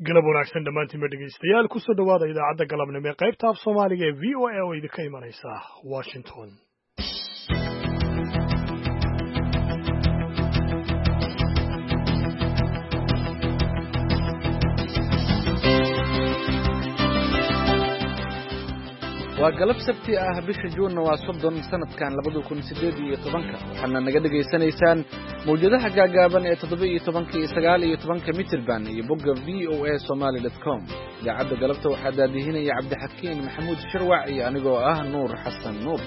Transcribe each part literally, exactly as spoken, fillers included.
galab wanaagsan dhammaantiinba dhegaystayaal kusoo dhawaada idaacadda galabnimo ee qaybta af soomaaliga ee v o a oo idinka imanaysa washington. waa galab sabti ah bisha juunna waa soddon sanadkan labada kun sideed iyo tobanka waxaana naga dhegaysanaysaan mawjadaha gaagaaban ee toddoba iyo tobanka iyo sagaal iyo tobanka mitirban iyo bogga v o a somali dot com idaacadda galabta waxaa daadihinaya cabdixakiin maxamuud shirwac iyo anigoo ah nuur xasan nuur.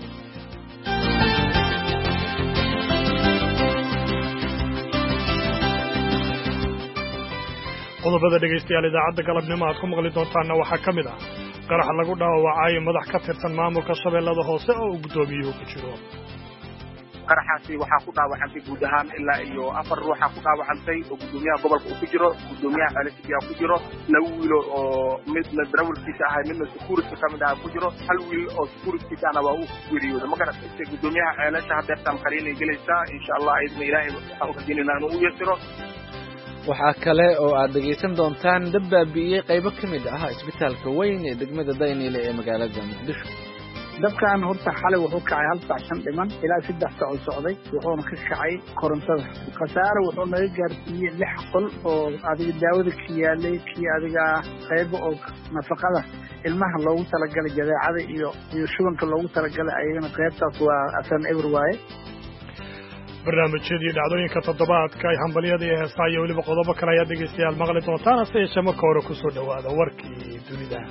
qodobada dhegaystayaal idaacadda galabnimo aad ku maqli doontaanna waxaa ka mid ah qarax lagu dhaawacay madax ka tirsan maamulka shabeellada hoose oo uu guddoomiyuhu ku jiro. qaraxaasi waxaa ku dhaawacantay guud ahaan ilaa iyo afar ruuxa ku dhaawacantay oo guddoomiyaha gobolka uu ku jiro, guddoomiyaha xeelasiga ku jiro, laba wiil oo midna darawalkiisa ahay midna security ka mid ah ku jiro, hal wiil oo security ana waa uu geeriyooday. ma garatay guddoomiyaha xeelasha hadeertaan qariinay gelaysaa insha Allah ayadna ilaahay waxaan u rajaynaynaa inuu u yasiro. waxaa kale oo aad dhegaysan doontaan dab baabi'iyey qaybo ka mid ah isbitaalka weyn ee degmada Daynile ee magaalada Muqdisho. dabkan horta xalay wuxuu kacay hal saac shan dhiman ilaa saddex saac oo socday wuxuuna ka kacay korontada. khasaare wuxuu naga gaarsiiyey lix qol oo adiga daawada ka yaalay kii adiga qaybo oo nafaqada ilmaha loogu talagalay jadeecada iyo iyo shubanka loogu talagalay ayagana qaybtaas waa asan everywhere. barnaamijyadii dhacdooyinka toddobaadka ay hambalyada iyo heesaa iyo weliba qodobo kale ayaad dhegaystayaal maqli doontaan hase yeeshee marka hore ku soo dhowaada warkii dunida.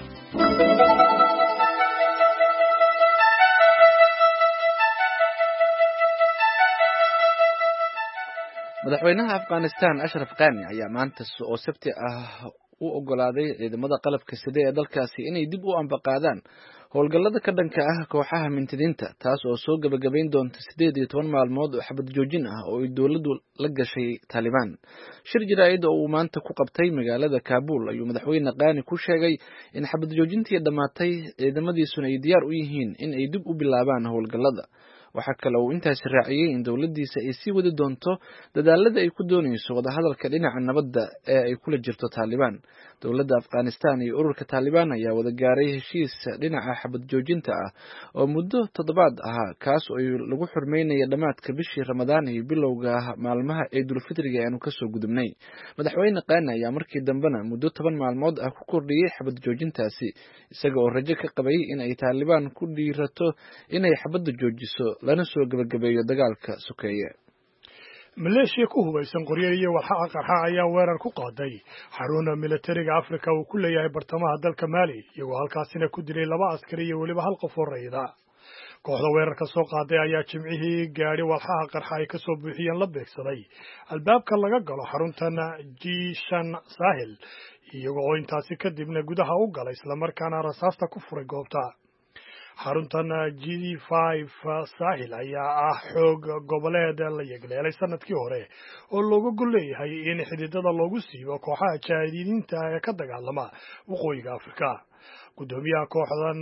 madaxweynaha afghanistan ashraf ghani ayaa maanta oo sabti ah u ogolaaday ciidamada qalabka sida ee dalkaasi inay dib u ambaqaadaan howlgallada ka dhanka ah kooxaha mintidiinta, taas oo soo gabagabayn doonta siddeed iyo toban maalmood oo xabad joojin ah oo ay dowladdu la gashay Taliban. shir jaraa'id oo uu maanta ku qabtay magaalada Kaabul ayuu madaxweyne Ghani ku sheegay in xabad joojintii dhamaatay ciidamadiisuna ay diyaar u yihiin in ay dib u bilaabaan howlgallada. waxaa kale uu intaasi raaciyey in dowladdiisa ay sii wadi doonto dadaalada ay ku doonayso wadahadalka dhinaca nabadda ee ay kula jirto Taliban. dowladda Afghanistan iyo ururka Taliban ayaa wada gaaray heshiis dhinaca xabad joojinta ah oo muddo toddobaad ahaa, kaas oo lagu xurmeynaya dhamaadka bishii Ramadaan iyo bilowga maalmaha Ciidul Fitriga ee aanu kasoo gudubnay. madaxweyne Ghani ayaa markii dambena muddo toban maalmood ah ku kordhiyey xabad joojintaasi, isaga oo rajo ka qabay in ay Taliban ku dhiirato inay xabadda joojiso lana soo gabagabeeyo dagaalka sokeeye. maleeshiya ku hubaysan qoryo iyo walxaha qarxa ayaa weerar ku qaaday xaruna militariga Afrika uu ku leeyahay bartamaha dalka Mali, iyagoo halkaasina ku dilay laba askari iyo weliba hal qof oo rayida. kooxda weerarka soo qaaday ayaa jimcihii gaari walxaha qarxa ay ka soo buuxiyeen la beegsaday albaabka laga galo xaruntan G shan Sahel, iyagoo intaasi kadibna gudaha u galay islamarkaana rasaasta ku furay goobta. xaruntan G five Sahel ayaa ah xoog goboleed la yegleelay sanadkii hore oo looga gol leeyahay in xididada loogu siibo kooxaha jaahiliinta ee ka dagaalama waqooyiga Afrika. guddoomiyaha kooxdan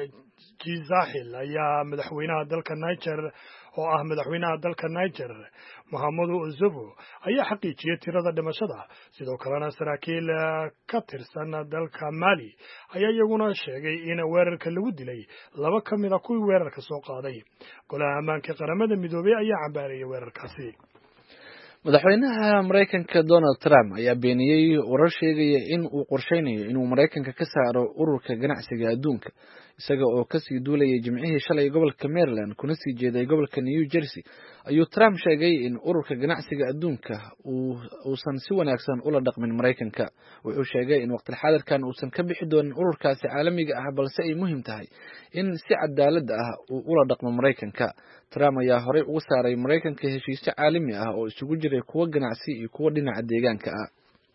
G Sahel ayaa madaxweynaha dalka Niger oo ah madaxweynaha dalka Niger Mahamadou Ozobo ayaa xaqiijiyay tirada dhimashada. sidoo kalena saraakiil ka tirsan dalka Mali ayaa iyaguna sheegay in weerarka lagu dilay laba ka mid ah kuwii weerarka soo qaaday. golaha ammaanka qaramada midoobay ayaa cambaareeyay weerarkaasi. madaxweynaha Mareykanka Donald Trump ayaa beeniyey warar sheegaya in uu qorsheynayo inuu Mareykanka ka saaro ururka ganacsiga adduunka, isaga oo kasii duulayay jimcihii shalay gobolka Maryland kuna sii jeeday gobolka New Jersey. ayuu Trump sheegay in ururka ganacsiga adduunka uu uusan si wanaagsan ula dhaqmin Mareykanka. wuxuu sheegay in waqti xaadirkan uusan ka bixi doonin ururkaasi caalamiga ah, balse ay muhiim tahay in si cadaalad ah uu ula dhaqmo Mareykanka. Trump ayaa horey uga saaray Mareykanka heshiisyo caalami ah oo isugu jiray kuwa ganacsi iyo kuwa dhinaca deegaanka ah.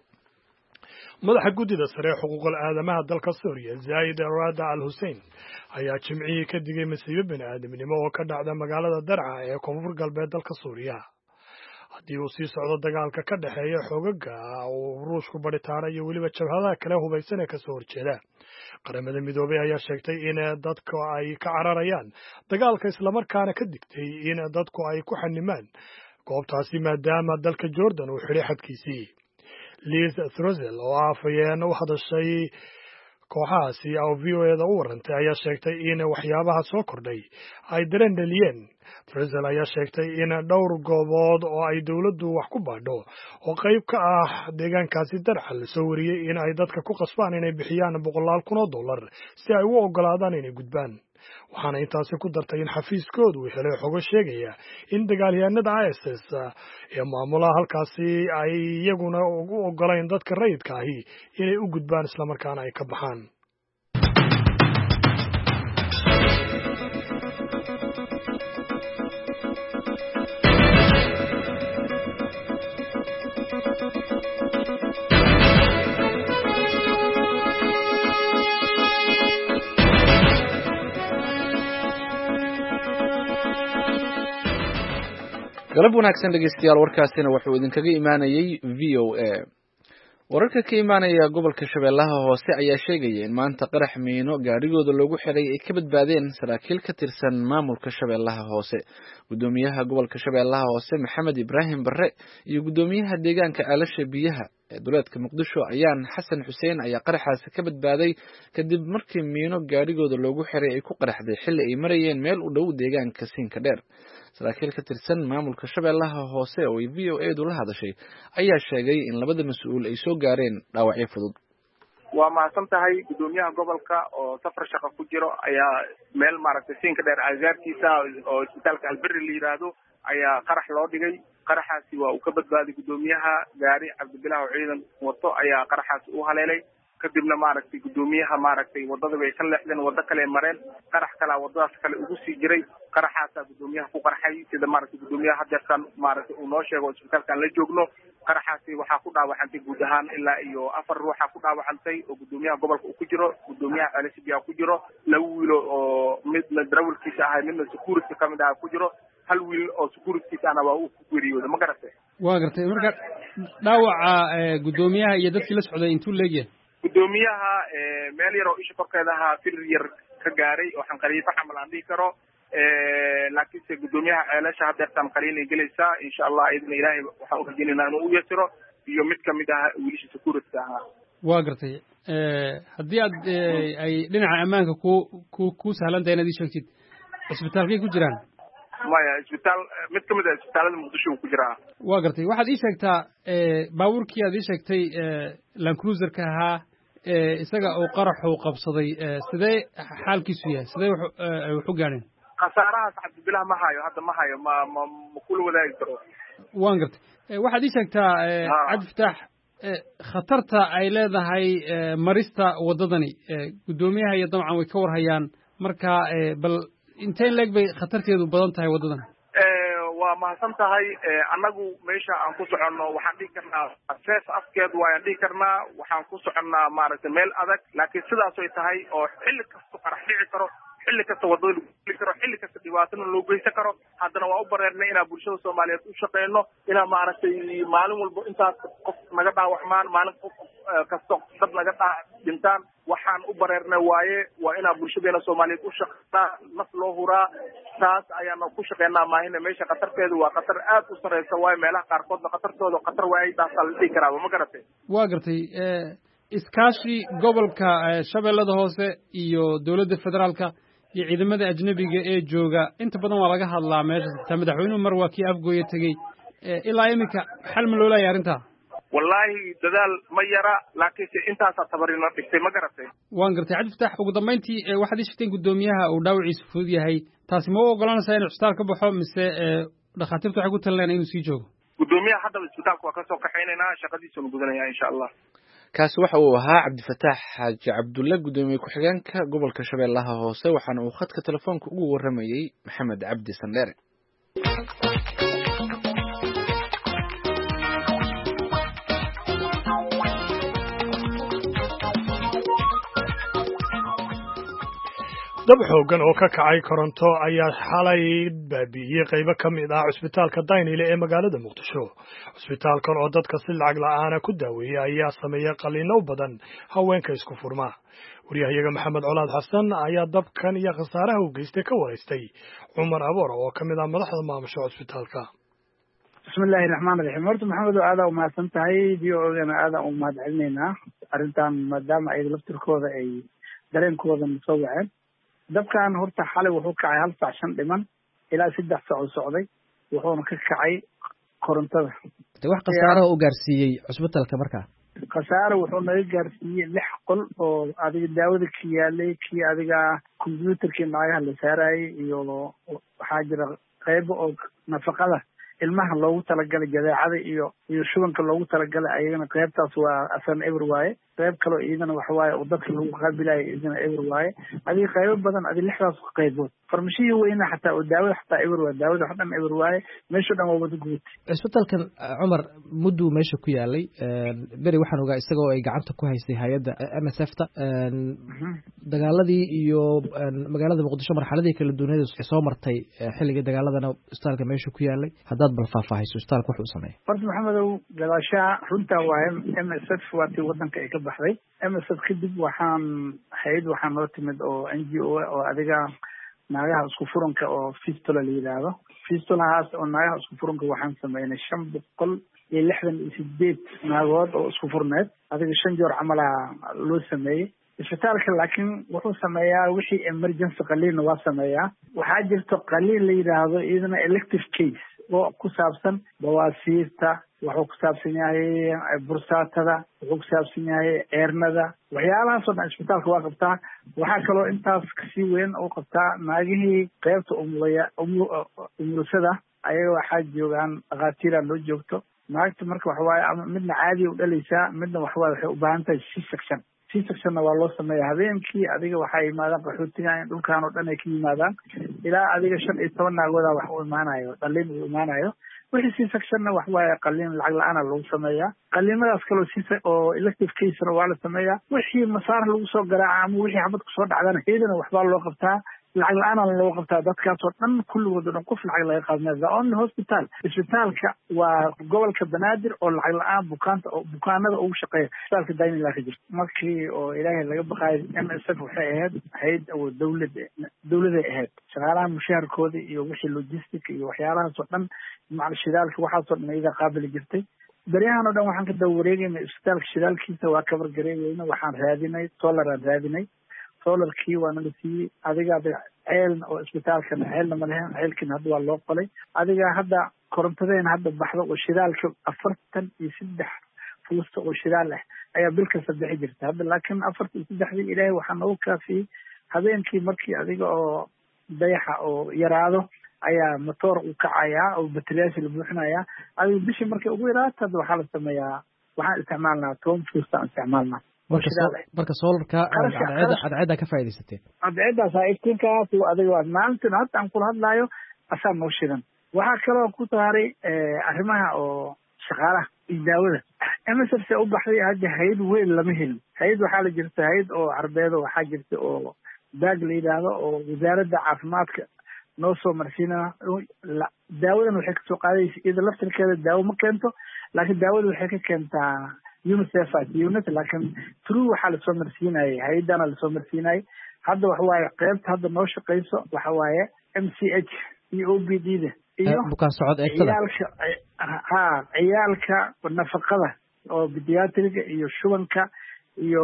madaxa guddida sare ee xuquuqul aadamaha dalka Suuriya Zaid Rada Al Hussein ayaa jimcihii ka digay masiibo bini'aadamnimo oo ka dhacda magaalada Darca ee koonfur galbeed dalka Suuriya. haddii uu sii socdo dagaalka ka dhexeeya xoogaga uu Ruushku baritaara iyo weliba jabhadaha kale hubaysan ee kasoo horjeeda. qaramada midoobay ayaa sheegtay in dadku ay ka cararayaan dagaalka islamarkaana ka digtay in dadku ay ku xanimaan goobtaasi maadaama dalka Jordan uu xidhay xadkiisii. Liz Throssell oo afhayeen u hadashay kooxahaasi oo v o eda u warantay ayaa sheegtay in waxyaabaha soo kordhay ay dareen dhaliyeen. Throssell ayaa sheegtay in dhowr goobood oo ay dowladdu wax ku baadho oo qayb ka ah deegaankaasi darxal soo wariyey in ay dadka ku qasbaan inay bixiyaan boqolaal kun oo dollar si ay u oggolaadaan inay gudbaan. waxaana intaasi ku dartay in xafiiskoodu uu helay xogo sheegaya in dagaalyahanada I S S ee maamulaha halkaasi ay iyaguna ugu oggolayn dadka rayidka ahi inay u gudbaan islamarkaana ay ka baxaan. galab wanaagsan dhegeystayaal, warkaasina wuxuu idinkaga imaanayay v o a. wararka ka imaanaya gobolka Shabeellaha Hoose ayaa sheegaya in maanta qarax miino gaarigooda loogu xiray ay ka badbaadeen saraakiil ka tirsan maamulka Shabeellaha Hoose. gudoomiyaha gobolka Shabeellaha Hoose Maxamed Ibraahim Barre iyo gudoomiyaha deegaanka Aalasha Biyaha ee duleedka Muqdisho ayaan Xasan Xuseen ayaa qaraxaasi ka badbaaday kadib markii miino gaarigooda loogu xiray ay ku qaraxday xilli ay marayeen meel u dhow deegaanka Siinka Dheer. saraakiil ka tirsan maamulka Shabeellaha Hoose oo v o a du la hadashay ayaa sheegay in labada mas'uul ay soo gaareen dhaawacyo fudud. waa mahadsan tahay gudoomiyaha gobolka oo safar shaqo ku jiro ayaa meel maaragtay Siinka Dheer agagaarkiisa oo isbitaalka Alberri la yiraahdo ayaa qarax loo dhigay. qaraxaasi waa uu ka badbaaday gudoomiyaha gaari Cabdibilaah oo ciidan wato ayaa qaraxaasi u haleelay. kadibna maaragtay gudoomiyaha maaragtay wadada way ka leexdeen, wada kale mareen, qarax kala wadadaas kale ugu sii jiray. qaraxaasa gudoomiyaha ku qarxay sida maaragtay gudoomiyaha hadeertan maaragtay uu noo sheego isbitaalkan la joogno. qaraxaasi waxaa ku dhaawacantay guud ahaan ilaa iyo afar ruux ku dhaawacantay oo gudoomiyaha gobolka uu ku jiro, gudoomiyaha Aalasha Biyaha ku jiro, laba wiilo oo midna darawalkiisa ahay midna security kamid ah ku jiro, hal wiil oo security ana waa uu ku geeriyooday. ma garatay? waa gartay. marka dhaawaca gudoomiyaha iyo dadkii la socday intuu leegyahay? gudoomiyaha meel yar oo isha korkeeda ahaa fir yar ka gaaray oo xanqariifa xamal aan dhihi karo, laakiinse gudoomiyaha Aalasha hadeertan qaliin ay gelaysaa insha allah. idin ilaahay waxaan u rajaynaynaa inuu u yasiro iyo mid kamid ah wiilasha security ahaa. waa gartay. haddii aad ay dhinaca ammaanka ku ku ku sahlan tahay inaad ii sheegtid isbitaalkay ku jiraan? maya, isbitaal mid kamid ah isbitaalada Muqdisho uu ku jiraa. waa gartay. waxaad ii sheegtaa baabuurkii aad ii sheegtay Land Cruiser-ka ahaa isaga oo qaraxu qabsaday, sidee xaalkiisu yahay? sidee wax u gaadheen? khasaarahaas Cabdibilaah ma hayo hadda ma hayo ma ma ma kula wadaagi karo. waan gartay. waxaad ii sheegtaa Cabdi Fataax khatarta ay leedahay marista wadadani. gudoomiyaha iyo dabcan way ka warhayaan, marka bal intee leeg bay khatarteedu badan tahay wadadan? waa mahadsan tahay. annagu meesha aan ku soconno waxaan dhihi karnaa seef afkeed waayaan dhihi karnaa. waxaan ku soconnaa maaragtay meel adag, laakiin sidaas ay tahay oo xilli kasta qarax dhici karo, xilli kasta wadada lagu geli karo, xilli kasta dhibaatana loo geysan karo. haddana waa u bareernay inaan bulshada Soomaaliyeed u shaqeyno, inaan maaragtay maalin walba intaas qof naga dhaawacmaan, maalin qof kasta dad naga dhintaan. waxaan u bareernay waaye waa inaan bulshadeena Soomaaliyeed u shaqeynaa, naf loo huraa. taas ayaana ku shaqeynaa maahina meesha khatarteedu waa khatar aad u sareysa waaye. meelaha qaarkoodna khatartooda khatar waay daasa la dhihi karaa. ma garatay? waa gartay. iskaashi gobolka Shabeellada Hoose iyo dowladda federaalka iyo ciidamada ajnabiga ee jooga inta badan waa laga hadlaa meesha. xitaa madaxweynuhu mar waa kii afgooye tegey. ilaa iminka xal ma loo leeyahay arrintaa? wallaahi dadaal ma yara, laakiinse intaasaa tabarino dhigtay. ma garatay? waan gartay. Cabdi Fataax, ugu dambayntii waxaad ii sheegteen gudoomiyaha uu dhaawaciisu fudud yahay. taasi ma u oggolaanaysaa inuu isbitaal ka baxo mise dhakhaatiirtu waxay ku talinayaan inuu sii joogo? gudoomiyaha haddaba isbitaalka waa kasoo kaxaynaynaa, shaqadiisuna gudanaya insha allah. kaasi waxa uu ahaa Cabdi Fataax Xaaji Cabdulle, gudoomiye ku-xigeenka gobolka Shabeellaha Hoose, waxaana uu khadka telefoonka ugu waramayay Maxamed Cabdi Sandheere. dab xooggan oo ka kacay koronto ayaa xalay baabi'iyey qaybo ka mid ah cusbitaalka Daynile ee magaalada Muqdisho. cusbitaalkan oo dadka si lacag la'aana ku daaweeyay ayaa sameeyay qalliino u badan haweenka isku furma. wariyahayaga Maxamed Colaad Xasan ayaa dabkan iyo khasaaraha uu geystay ka waraystay Cumar Aboor oo ka mid ah madaxda maamusha cusbitaalka. bismillahi raxmaan raxiim. horta maxamed aadaa umahadsan tahay v o gana aadaa u mahad celinaynaa arrintan maadaama ay laftirkooda ay dareenkooda soo waceen. dabkan horta xalay wuxuu kacay hal saac shan dhiman ilaa saddex saac oo socday wuxuuna ka kacay korontada. wax khasaaraha u gaarsiiyey cusbitalka markaa? khasaare wuxuu naga gaarsiiyey lix qol oo adiga daawada ka yaalay kii adiga combyuutarkii naagaha la saarayay iyo waxaa jira qaybo oo nafaqada ilmaha loogu talagalay jadeecada iyo iyo shubanka loogu talagalay ayagana qaybtaas waa asan eber waaye. qayb kaloo iyadana waxa waaye oo dadka lagu qaabilayo iyadana eber waaye. adiga qaybo badan adi lixdaas qaybood farmashihii weyna xataa oo daawada xataa eber waaye. daawada wax dhan eber waaye. meesha dhan waa wada guud. cisbitalkan cumar mudduu meesha ku yaalay beri waxaan ogaa isagoo ay gacanta ku haystay hay-adda m s f ta dagaaladii iyo magaalada muqdisho marxaladii kala duwanada soo martay xilligii dagaaladana isbitaalka meesha ku yaalay haddaad bal faahfaahayso isbitaalka wuxuu sameeyay. horta maxamedow gadaashaha runtaa waaye m s f waa tii wadanka ay ka baxday. m s f kadib waxaan hay-ad waxaa noo timid oo n g o oo adiga naagaha isku furanka oo fistula la yidhaahdo. fistulahaas oo naagaha isku furanka waxaan sameynay shan boqol iyo lixdan iyo sideed naagood oo isku furneed adiga shan joor camalaha loo sameeyey. isbitaalka laakiin wuxuu sameeyaa wixii emergency qaliinna waa sameeyaa. waxaa jirto qaliin la yidhaahdo iyadana elective case oo ku saabsan bawaasiirta, wuxuu ku saabsan yahay bursaatada, wuxuu ku saabsan yahay ceernada, waxyaalahaasoo dhan isbitaalka waa qabtaa. waxaa kaloo intaas kasii weyn oo qabtaa naagihii qaybta umulaya umulusada ayaga waxaa joogaan dhakhaatiira loo joogto. naagta marka waxa waaye ama midna caadiya u dhalaysaa midna waxawaaye waxay u baahan tahay c section. c sectionna waa loo sameeya habeenkii adiga waxaa yimaadaan qaxootiga in dhulkaan oo dhan ay ka yimaadaan ilaa adiga shan iyo toban naagooda wax u imaanayo dhaliin uu imaanayo. wixii c sectionna wax waaye qaliin lacag la-aana lagu sameeyaa. qaliimadaas kaloo c oo elective casena waa la sameeyaa. wixii masaar lagu soo garaaca ama wixii xabad kusoo dhacdana iyadana waxbaa loo qabtaa. lacag la-aana loo qabtaa. dadkaasoo dhan kulligood o dhan qof lacag laga qaadmaya. the only hospital isbitaalka waa gobolka banaadir oo lacag la-aan bukaanta oo bukaanada ugu shaqeeya isbitaalka daynila ka jirta. markii oo ilaahay laga baqaayo m s f waxay ahayd hay-ad oo dawlad dawladay ahayd. shaqaalaha mushaharkooda iyo wixii logistic iyo waxyaalahaasoo dhan macal shidaalka waxaasoo dhan iyada qaabili jirtay. beryahan oo dhan waxaan ka daba wareegaynay isbitaalka shidaalkiisa waa kabar gareegeyna. waxaan raadinay solaraan raadinay. solarkii waana la siiyey. adiga ceelna oo isbitaalkana ceelna ma lehen. ceelkiina hadda waa loo qolay. adiga hadda korontadeena hadda baxdo oo shidaalka afartan iyo saddex fuusta oo shidaal ah ayaa bil kasta bixi jirta. hadda laakiin afartan iyo saddexdii ilaahay waxaa noogu kaafiyey habeenkii markii adiga oo dayaxa oo yaraado ayaa motoor u kacayaa oo bateriyaasha la buuxinayaa. adiga bishii markay ugu yaraato hadda waxaa la sameeyaa waxaan isticmaalnaa toban fuusta aan isticmaalnaa. marka solarka cadceeda ka faa'iidaysateen? cadceedaas iftiinkaas adiga waa maalintan hadda aan kula hadlaayo asaa noo shidan. waxaa kaloo ku saaray arrimaha oo shaqaalaha iyo daawada. m s f se u baxday hadda hay-ad weyn lama helin. hay-ad waxaa la jirta hay-ad oo carbeedo waxaa jirta oo baag la yidhaahdo oo wasaaradda caafimaadka noo soo marsiina. daawadan waxay kasoo qaadaysa iyada laftirkeeda daawo ma keento laakiin daawada waxay ka keentaa unicef unit laakiin true waxaa lasoo marsiinayay hay-adana lasoo marsiinayay. hadda waxa waaye qaybta hadda noo shaqeyso waxa waaye m c h iyo o b d da iyo bukaan socod eegtada ciyaalka ha ciyaalka nafaqada oo pediatriga iyo shubanka iyo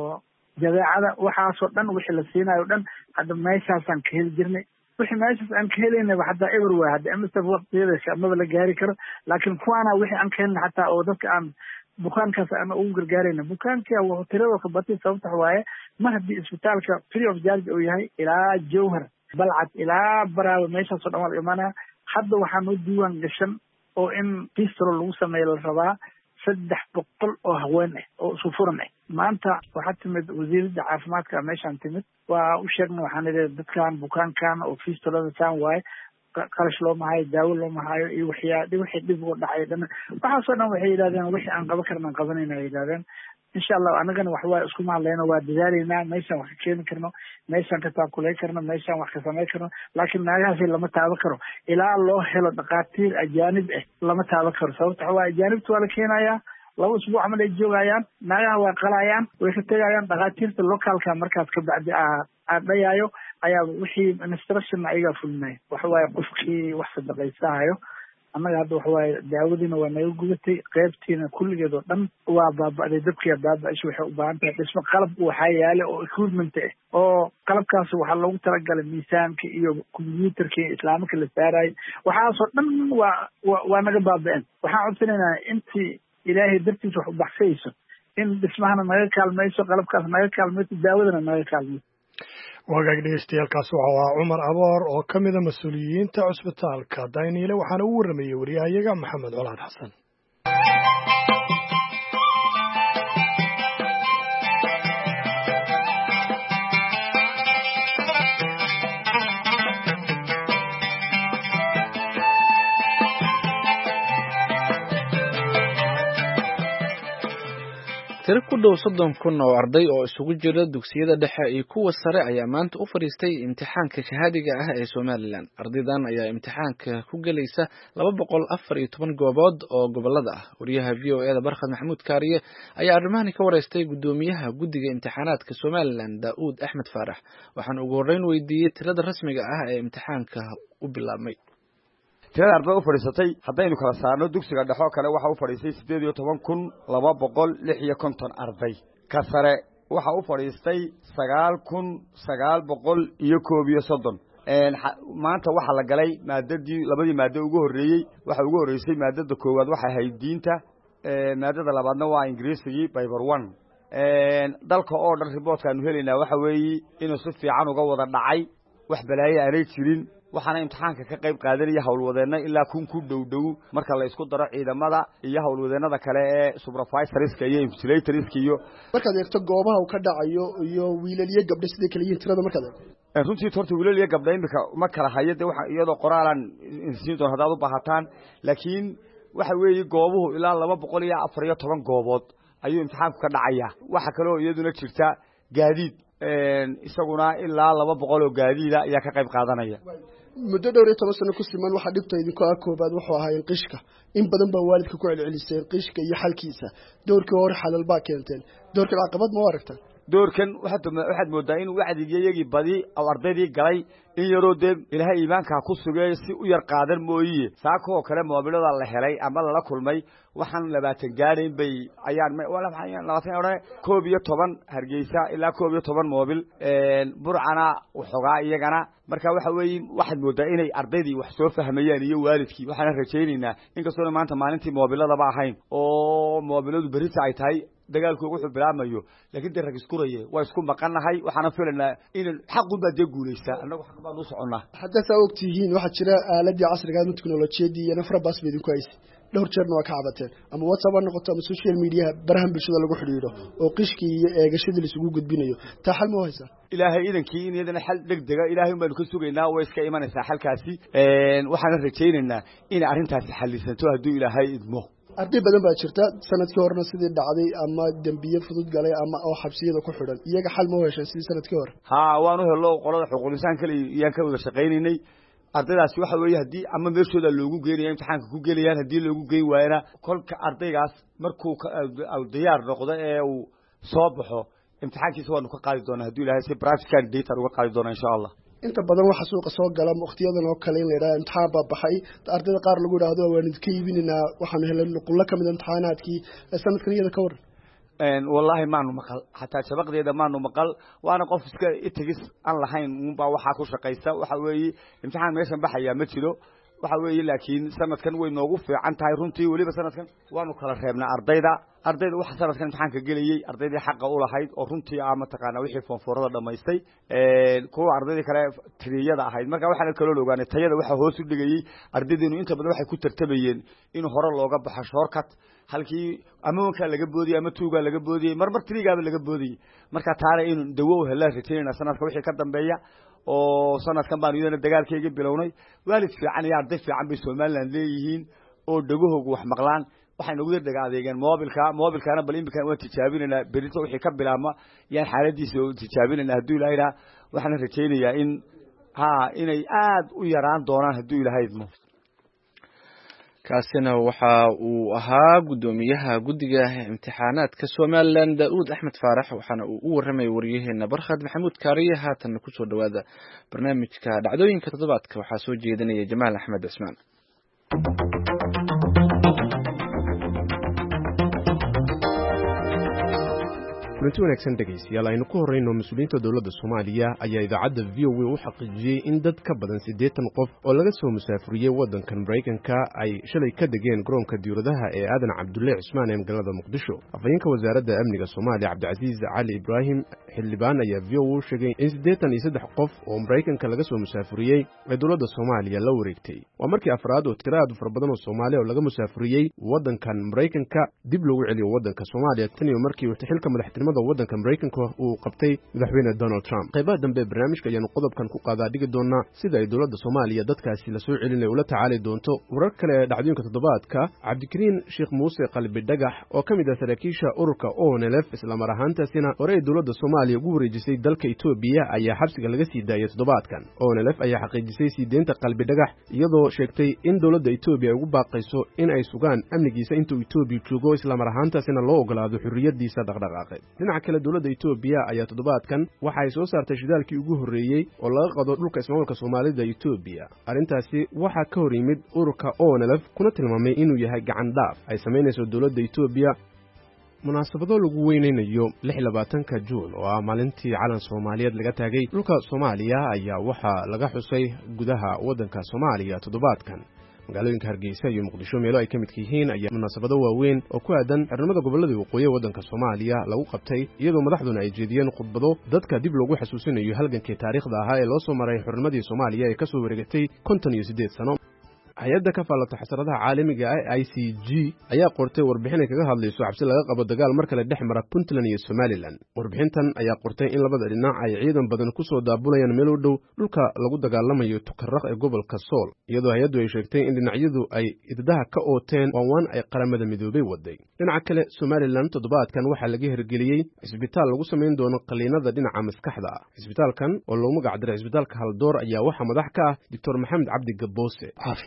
jadeecada waxaasoo dhan wixii la siinayo dhan hadda meeshaasaan ka heli jirnay. wixii meeshaas aan ka helaynaba hataa eber waay. hadda m s f waqtigeeda maba la gaari karo laakiin kuwaana wixii aan ka helna xataa oo dadka aan bukaankaas aan ugu gargaarayna. bukaanka wuxuu tiradoo ka batay sababta waaye mar haddii isbitaalka free of charge uu yahay ilaa jowhar balcad ilaa baraawe meeshaasoo dhan waa la imaanaya. hadda waxaa noo diiwaan gashan oo in fistolo lagu sameeyo la rabaa saddex boqol oo haween ah oo isu furan ah. maanta waxaa timid wasiiradda caafimaadka meeshaan timid waa u sheegna waxaan idhi dadkan bukaankan oo fistolada saan waaye qarash looma hayo daawo looma hayo iyo waxyaa wixii dhib uga dhacay dhan waxaasoo dhan waxay yidhahdeen wixii aan qaban karna aan qabanayna ay yidhahdeen. insha allah anagana waxawaaye iskuma hadlayno waa dadaalaynaa meeshaan wax ka keeni karno meeshaan ka taakulay karno meeshaan wax ka samay karno laakiin naagahaasi lama taaban karo ilaa loo helo dhakhaatiir ajaanib ah lama taaban karo. sababta waxa waaye ajaanibta waa la keenayaa laba usbuuc camal ay joogayaan naagaha waa qalayaan way ka tegayaan dhakhaatiirta locaalka markaas ka bacdi aa dhayaayo ayaa wixii instruction ayagaa fulinaya. waxa waaye qofkii wax sadaqaysahayo annaga hadda waxa waaye daawadiina waa naga gudatay qaybtiina kulligeed oo dhan waa baaba'day dabkiia baaba'isha waxay u baahan tahay dhismo qalab waxaa yaala oo equipment ah oo qalabkaas waxaa loogu talagalay miisaanka iyo combyuutarka iyo islaamika la saarayo waxaasoo dhan waa wa waa naga baaba'een waxaan codsanaynaa intii ilaahay dartiis wax u baxsayso in dhismahana naga kaalmayso qalabkaas naga kaalmayso daawadana naga kaalmayso wagaag dhegeystayaaalkaas wuxuu ahaa cumar aboor oo ka mida mas-uuliyiinta cusbitaalka dayniile waxaana u warramayey wariyahayaga maxamed colaad xasan tiro ku dhow soddon kun oo arday oo isugu jira dugsiyada dhexe iyo kuwa sare ayaa maanta u fadhiistay imtixaanka shahaadiga ah ee Somaliland. Ardaydan ayaa imtixaanka ku galaysa laba boqol afar iyo toban goobood oo gobolada ah. Wariyaha V O A da Barkhad Maxamuud Kaariye ayaa arrimahan ka wareystay gudoomiyaha guddiga imtixaanaadka Somaliland Daud Axmed Faarax. Waxaan ugu horreyn weydiiyay tirada rasmiga ah ee imtixaanka u bilaabmay. tirada arday u fadhiisatay haddaynu kala saarno dugsiga dhexe kale waxa u fadhiistay siddeed iyo toban kun laba boqol lix iyo konton arday ka sare waxa u fadhiistay sagaal kun sagaal boqol iyo koob iyo soddon een maanta waxa la galay maadadii labadii maado ugu horeeyay waxa ugu horeysay maadada koowaad waxa ahayd diinta ee maadada labaadna waa ingiriisigii paper one een dalka oo dhan reportkaanu helinaa waxa weeye inuu si fiican uga wada dhacay wax balaayo aanay jirin waxaana imtixaanka ka qayb qaadanaya hawlwadeena ilaa kun ku dhow dhow marka la isku daro ciidamada iyo hawlwadeennada kale ee supervisorska iyo invigilatorska iyo markaad eegto goobaha uu ka dhacayo iyo wiilal iyo gabdho sidoo kale yihiin tirada markaad eegto runtii horta wiilal iyo gabdho imika ma kala hayade waxa iyadoo qoraalan insiin doon hadaad u baahataan laakiin waxa weeye goobuhu ilaa laba boqol iyo afar iyo toban goobood ayuu imtixaanku ka dhacaya waxa kale oo iyaduna jirta gaadiid een isaguna ilaa laba boqol oo gaadiida ayaa ka qayb qaadanaya muddo dhowr iyo toban sano ku siman waxa dhibta idinku ah koobaad wuxuu ahaa qishka in badan baa waalidka ku celcelisay qishka iyo xalkiisa doorkii hore xalal baa keenteen doorka caqabad ma aragta doorkan waxaad waxaad moodaa in wacdigayagii badi oo ardaydii galay in yaroo dee ilaahay iimaanka ku sugay si u yar qaadan mooyee saakoo kale moobilada la helay ama la kulmay waxaan labaatan gaadhayn bay ayaan wala maxay labaatan hore koob iyo toban hargeysa ilaa koob iyo toban moobil een burcana waxogaa iyagana marka waxa weeye waxaad moodaa inay ardaydii wax soo fahmayaan iyo waalidkii waxaan rajaynaynaa inkastoo maanta maalintii moobiladaba ahayn oo moobiladu berita ay tahay dagaalku wuxuu bilaamayo laakiin de rag isku raye waa isku maqanahay waxaana filanaa in xaq u baad guuleysa anagu xaq baan u soconaa hadda saa ogtihiin waxa jira aaladii casriga ah teknolojiyadii iyo nafra baas bidin ku haysi dhowr jeerna waa ka cabateen ama WhatsApp ha noqoto ama social media barahan bulshada lagu xiriiro oo qishkii iyo eegashadii isugu gudbinayo taa xal ma haysa ilaahay idankii in iyadana xal degdega ilaahay baan ka sugaynaa way iska imanaysaa xalkaasi een waxaan rajaynaynaa in arrintaasi xallisanto hadduu ilaahay idmo arday badan baa jirta sanadkii horena sidii dhacday ama dambiye fudud galay ama oo xabsiyada ku xidhan iyaga xal ma heshay sidii sanadkii hore ha waanu helo qolada xuquuq insan kale iyaan ka wada shaqeynay ardaydaasi waxa weeye hadii ama meeshooda loogu geeyay imtixaanka ku gelayaan hadii loogu geey waayna kolka ardaygaas markuu diyaar noqdo ee uu soo baxo imtixaankiisa waanu ka qaadi doonaa hadii ilaahay si practical data uga qaadi doonaa insha Allah inta badan waxa suuqa soo gala waqtiyadan oo kale in la yiraahdo imtixaan baa baxay ardayda qaar lagu yiraahdo waan idinka iibinaa waxaan helay nuqul ka mid imtixaanaadkii sanadkan iyada ka waran een wallahi maanu maqal hatta shabaqdeeda maanu maqal waana qof iska itigis aan lahayn baa waxa ku shaqeysta waxa weeye imtixaan meeshan baxaya ma jiro waxa weeye laakiin sanadkan way noogu fiican tahay runtii waliba sanadkan waanu kala reebnaa ardayda ardayda waxa sanadkan imtixaanka galiyay ardaydii xaq u lahayd oo runtii ama taqaana wixii foonfoorada dhameystay ee kuwa ardaydii kale tiriyada ahayd marka waxaan kala ogaanay tayada waxa hoos u dhigayay ardaydeenu inta badan waxay ku tartamayeen in hore looga baxo shortcut halkii amoonka laga boodiyay ama tuuga laga boodiyay marmar tirigaaba laga boodiyay marka taana in dawo helaan rajayna sanadka wixii ka dambeeya oo sanadkan baan iyadana dagaalkeega bilownay waalid fiican iyo arday fiican bay Soomaaliland leeyihiin oo dhagahoogu wax maqlaan waxay nagu daga adeegan mobilka mobilkana bal imika waan tijaabinayna berito wixii ka bilaama yaan xaaladiisa oo tijaabinayna haduu ilaahayna waxaan rajaynayaa in ha inay aad u yaraan doonaan haduu ilaahaymo kaasina waxa uu ahaa gudoomiyaha guddiga imtixaanaadka Somaliland Daud Axmed Faarax waxaana uu u warramay wariyaheena Barkhad Maxamuud Kaariye haatan ku soo dhawaada barnaamijka dhacdooyinka toddobaadka waxaa soo jeedinaya Jamaal Axmed Cismaan kulanti wanaagsan dhegaystayaal aynu ku horrayno mas-uuliyiinta dowladda soomaaliya ayaa idaacadda v o a u xaqiijiyey in dad ka badan siddeetan qof oo laga soo musaafuriyey waddankan maraykanka ay shalay ka degeen garoonka diyauradaha ee aadan cabdulle cismaan ee magaalada muqdisho afhayeenka wasaaradda amniga soomaaliya cabdicasiis cali ibraahim xildhibaan ayaa v o a u sheegay in siddeetan iyo saddex qof oo maraykanka laga soo musaafuriyey ee dowladda soomaaliya la wareegtay waa markii afraad oo tiro aad u fara badan oo soomaaliya oo laga musaafuriyey waddankan maraykanka dib loogu celiyo waddanka soomaaliya tan iyo markii xilka madaxtinimada waddanka maraykanka uu qabtay madaxweyne donald trump qaybaha dambe barnaamijka ayaanu qodobkan ku qaadaa dhigi doonaa sida ay dowladda soomaaliya dadkaasi la soo celinaya ula tacaali doonto warar kale ee dhacdooyinka toddobaadka cabdikariin sheekh muuse qalbi dhagax oo ka mid ah saraakiisha ururka o n l f islamar ahaantaasina hore ay dowladda soomaaliya ugu wareejisay dalka etoobiya ayaa xabsiga laga sii daayay toddobaadkan o n l f ayaa xaqiijisay sii deynta qalbi dhagax iyadoo sheegtay in dowladda etoobiya ay ugu baaqayso in ay sugaan amnigiisa intuu etoobiya joogo islamar ahaantaasina loo ogolaado xurriyaddiisa dhaqdhaqaaqeed dhinaca kale dowladda etoobiya ayaa toddobaadkan waxa ay soo saartay shidaalkii ugu horreeyey oo laga qado dhulka ismaamulka soomaalida etoobiya arrintaasi waxaa ka hor yimid ururka o n l f kuna tilmaamay inuu yahay gacan dhaaf ay samaynayso dowladda etoobiya munaasabado lagu weynaynayo lix iyo labaatanka juun oo ah maalintii calan soomaaliyeed laga taagay dhulka soomaaliya ayaa waxaa laga xusay gudaha waddanka soomaaliya toddobaadkan magaalooyinka hargeysa iyo muqdisho meelo ay ka midka yihiin ayaa munaasabado waaweyn oo ku aadan xirnimada gobolladii waqooyi ee waddanka soomaaliya lagu qabtay iyadoo madaxduna ay jeediyeen khudbado dadka dib loogu xasuusinayo halgankii taariikhda ahaa ee loo soo maray xurnimadii soomaaliya ee ka soo wareegatay konton iyo siddeed sano hay-adda ka faallata xasaradaha caalamiga ah i c g ayaa qortay warbixin ay kaga hadlayso cabsi laga qabo dagaal mar kale dhex mara puntland iyo somalilan warbixintan ayaa qortay in labada dhinac ay ciidan badan ku soo daabulayaan meel u dhow dhulka lagu dagaalamayo tukaraq ee gobolka sool iyadoo hay-addu ay sheegtay in dhinacyadu ay iddaha ka ooteen waawaan ay qaramada midoobay waday dhinaca kale somalilan toddobaadkan waxaa laga hirgeliyey cisbitaal lagu samayn doono qaliinada dhinaca maskaxda ah cisbitaalkan oo loogu magacdiray cisbitaalka haldoor ayaa waxaa madax ka ah doctor maxamed cabdi gaboose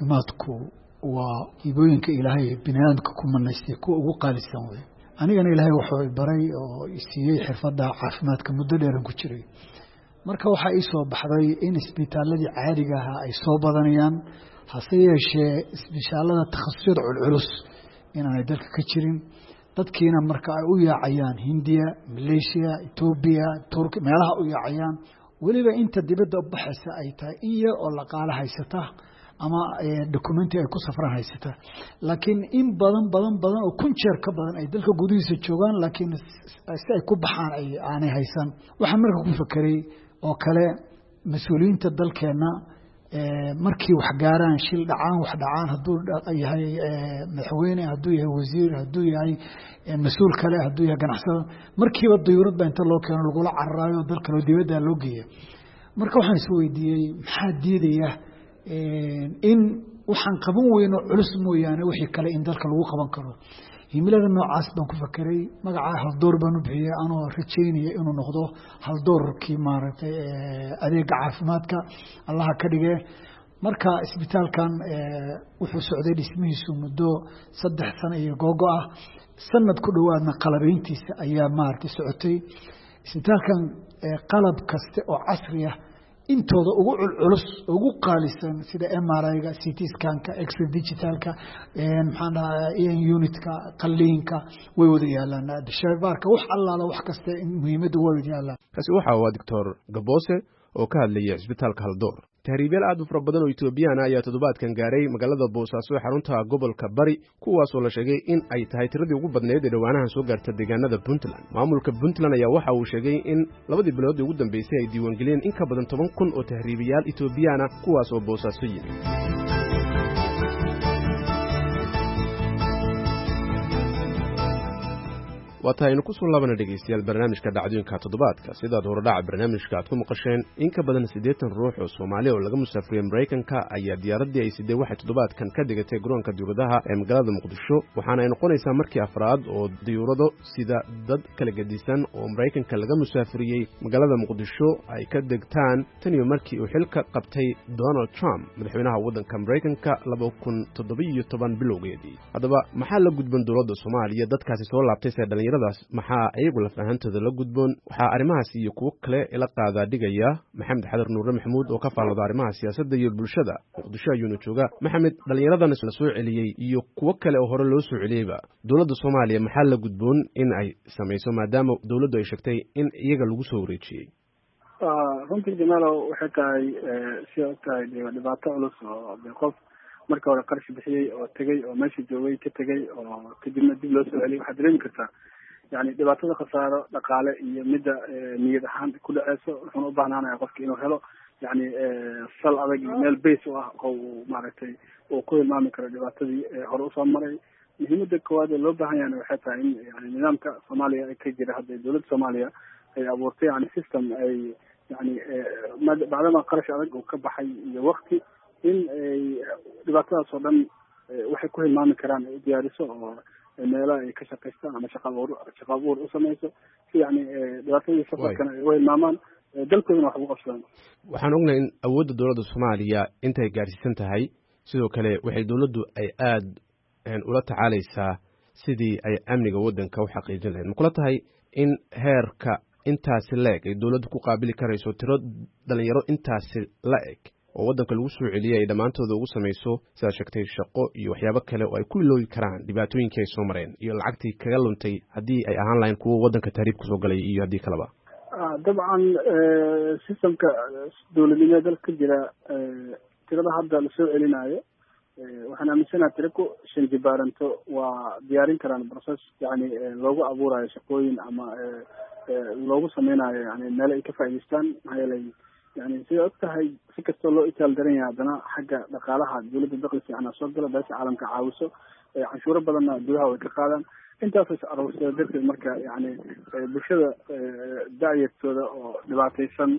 waa hibooyinka ilaahay biniaadamka ku manaystay kuwa ugu qaalisan wey anigana ilaahay wuxuu baray oo siiyey xirfadda caafimaadka muddo dheeran ku jiray marka waxaa ii soo baxday in isbitaaladii caadiga ahaa ay soo badanayaan hase yeeshee isbitaalada takhasusyada culculus inaanay dalka ka jirin dadkiina marka ay u yaacayaan hindiya maleeshiya etoobiya turki meelaha u yaacayaan weliba inta dibadda u baxaysa ay tahay in yar oo laqaalo haysata ama documenti ay ku safraan haysata laakiin in badan badan badan oo kun jeer ka badan ay dalka gudihiisa joogaan laakiin si ay ku baxaan ay aanay haysan waxaan marka ku fakeray oo kale mas-uuliyiinta dalkeenna markii wax gaaraan shil dhacaan wax dhacaan hadduu yahay madaxweyne hadduu yahay wasiir hadduu yahay mas-uul kale hadduu yahay ganacsado markiiba dayuurad baa inta loo keeno lagula cararaayo dal kaleo dibadda loo geeya marka waxaan is weydiiyey maxaa diidaya in waxaan qaban weyno culus mooyaane wixii kale in dalka lagu qaban karo himilada noocaas baan ku fakeray magacaa haldoor baan u bixiyey anoo rajaynaya inuu noqdo haldoorkii maaragtay adeega caafimaadka allaha ka dhige marka isbitaalkan wuxuu socday dhismihiisu muddo saddex sano iyo googo ah sanad ku dhowaadna qalabayntiisa ayaa maaragtay socotay isbitaalkan qalab kaste oo casri ah intooda ugu culculus ugu qaalisan sida M R I-ga C T scanka X-ray digitalka maxaan dhahaa unitka qalliinka way wada yaalaan shaybaarka wax allaala wax kasta muhiimadda way wada yaalaan kaasi waxa waa doctor Gaboose oo ka hadlaya isbitaalka Haldoor tahriibyal aad u fara badan oo Itoobiyaan ayaa toddobaadkan gaaray magaalada Boosaaso ee xarunta gobolka Bari kuwaas oo la sheegay in ay tahay tiradii ugu badneed ee dhawaanahan soo gaartay deegaanada Puntland maamulka Puntland ayaa waxa uu sheegay in labadii bilood ee ugu dambeysay ay diiwaan geliyeen in ka badan toban kun oo tahriibyal Itoobiyaan ah kuwaas oo Boosaaso yimid waataynu ku soo laabana dhegeystayaal barnaamijka dhacdooyinka toddobaadka sidaad horodhaca barnaamijka aad ku maqasheen in ka badan siddeetan ruux oo Soomaali oo laga musaafiriyay Mareykanka ayaa diyaaradii ay sidee waxay toddobaadkan ka dhigatay garoonka diyaaradaha ee magaalada Muqdisho waxaana ay noqonaysaa markii afraad oo diyaarado sida dad kala gedisan oo Mareykanka laga musaafiriyay magaalada Muqdisho ay ka degtaan tan iyo markii uu xilka qabtay Donald Trump madaxweynaha waddanka Mareykanka laba kun toddoba iyo toban bilowgeedii haddaba maxaa la gudban dowladda Soomaaliya dadkaasi soo laabtay dhallinyaradaas maxaa iyagu laf ahaantooda la gudboon waxaa arrimahaas iyo kuwo kale ila qaadaa dhigaya maxamed xadar nuure maxamuud oo ka faallada arrimaha siyaasadda iyo bulshada muqdisho ayuuna jooga maxamed dhallinyaradan la soo celiyey iyo kuwo kale oo hore loo soo celiyeyba dowladda soomaaliya maxaa la gudboon in ay samayso maadaama dowladdu ay sheegtay in iyaga lagu soo wareejiyey runtii jamaalow waxay tahay si og tahay dhibaato culus oo de qof marka hore qarshi bixiyey oo tegey oo meesha joogay ka tegey oo kadibna dib loo soo celiyay waxaad dareemi kartaa yani dhibaatada khasaaro dhaqaale iyo midda niyad ahaan ku dhaceyso wuxuuna u baahnaanaya qofki inuu helo yani sal adag iyo meel base u ah oo maaragtay uu ku hilmaami karo dhibaatadii hore usoo maray muhiimada koowaad ee loo baahan yahana waxay tahay in yani nidaamka soomaaliya ay ka jira hadda dowladda soomaaliya ay abuurtay yani system ay yani bacdama qarash adag uu ka baxay iyo wakti in ay dhibaatadaas oo dhan waxay ku hilmaami karaan ay diyaariso oo meelaha ay ka shaqaystaan ama shaqa abuur shaqa abuur u samayso si yani dhibaatadii safarkana ay u hilmaamaan dalkoodana wax ugu qabsadaan waxaan ognahay in awoodda dowladda soomaaliya intay gaarsiisan tahay sidoo kale waxay dowladdu ay aada ula tacaalaysaa sidii ay amniga waddanka u xaqiijin lahayd ma kula tahay in heerka intaasi la eg ay dowladdu ku qaabili karayso tiro dhalinyaro intaasi la eg oo waddanka lagu soo celiyay ay dhammaantooda ugu samayso sidaad sheegtay shaqo iyo waxyaabo kale oo ay ku iloobi karaan dhibaatooyinkii ay soo mareen iyo lacagtii kaga luntay haddii ay ahaan lahayn kuwo waddanka tahriib kusoo galay iyo haddii kaleba dabcan systemka dowladnimada dalka ka jira tirada hadda lasoo celinayo waxaan aaminsanaha tira ku shan jibaaranto waa diyaarin karaan process yani loogu abuurayo shaqooyin ama loogu sameynayo yani meelo ay ka faa'idaystaan maxaa yeelay yani siday og tahay si kastoo loo itaal daran yahay haddana xagga dhaqaalaha dowladda dakli fiicana soo gala beesha caalamka caawiso canshuuro badanna gudaha way ka qaadaan intaas aruursada darteed marka yani bulshada da'yartooda oo dhibaataysan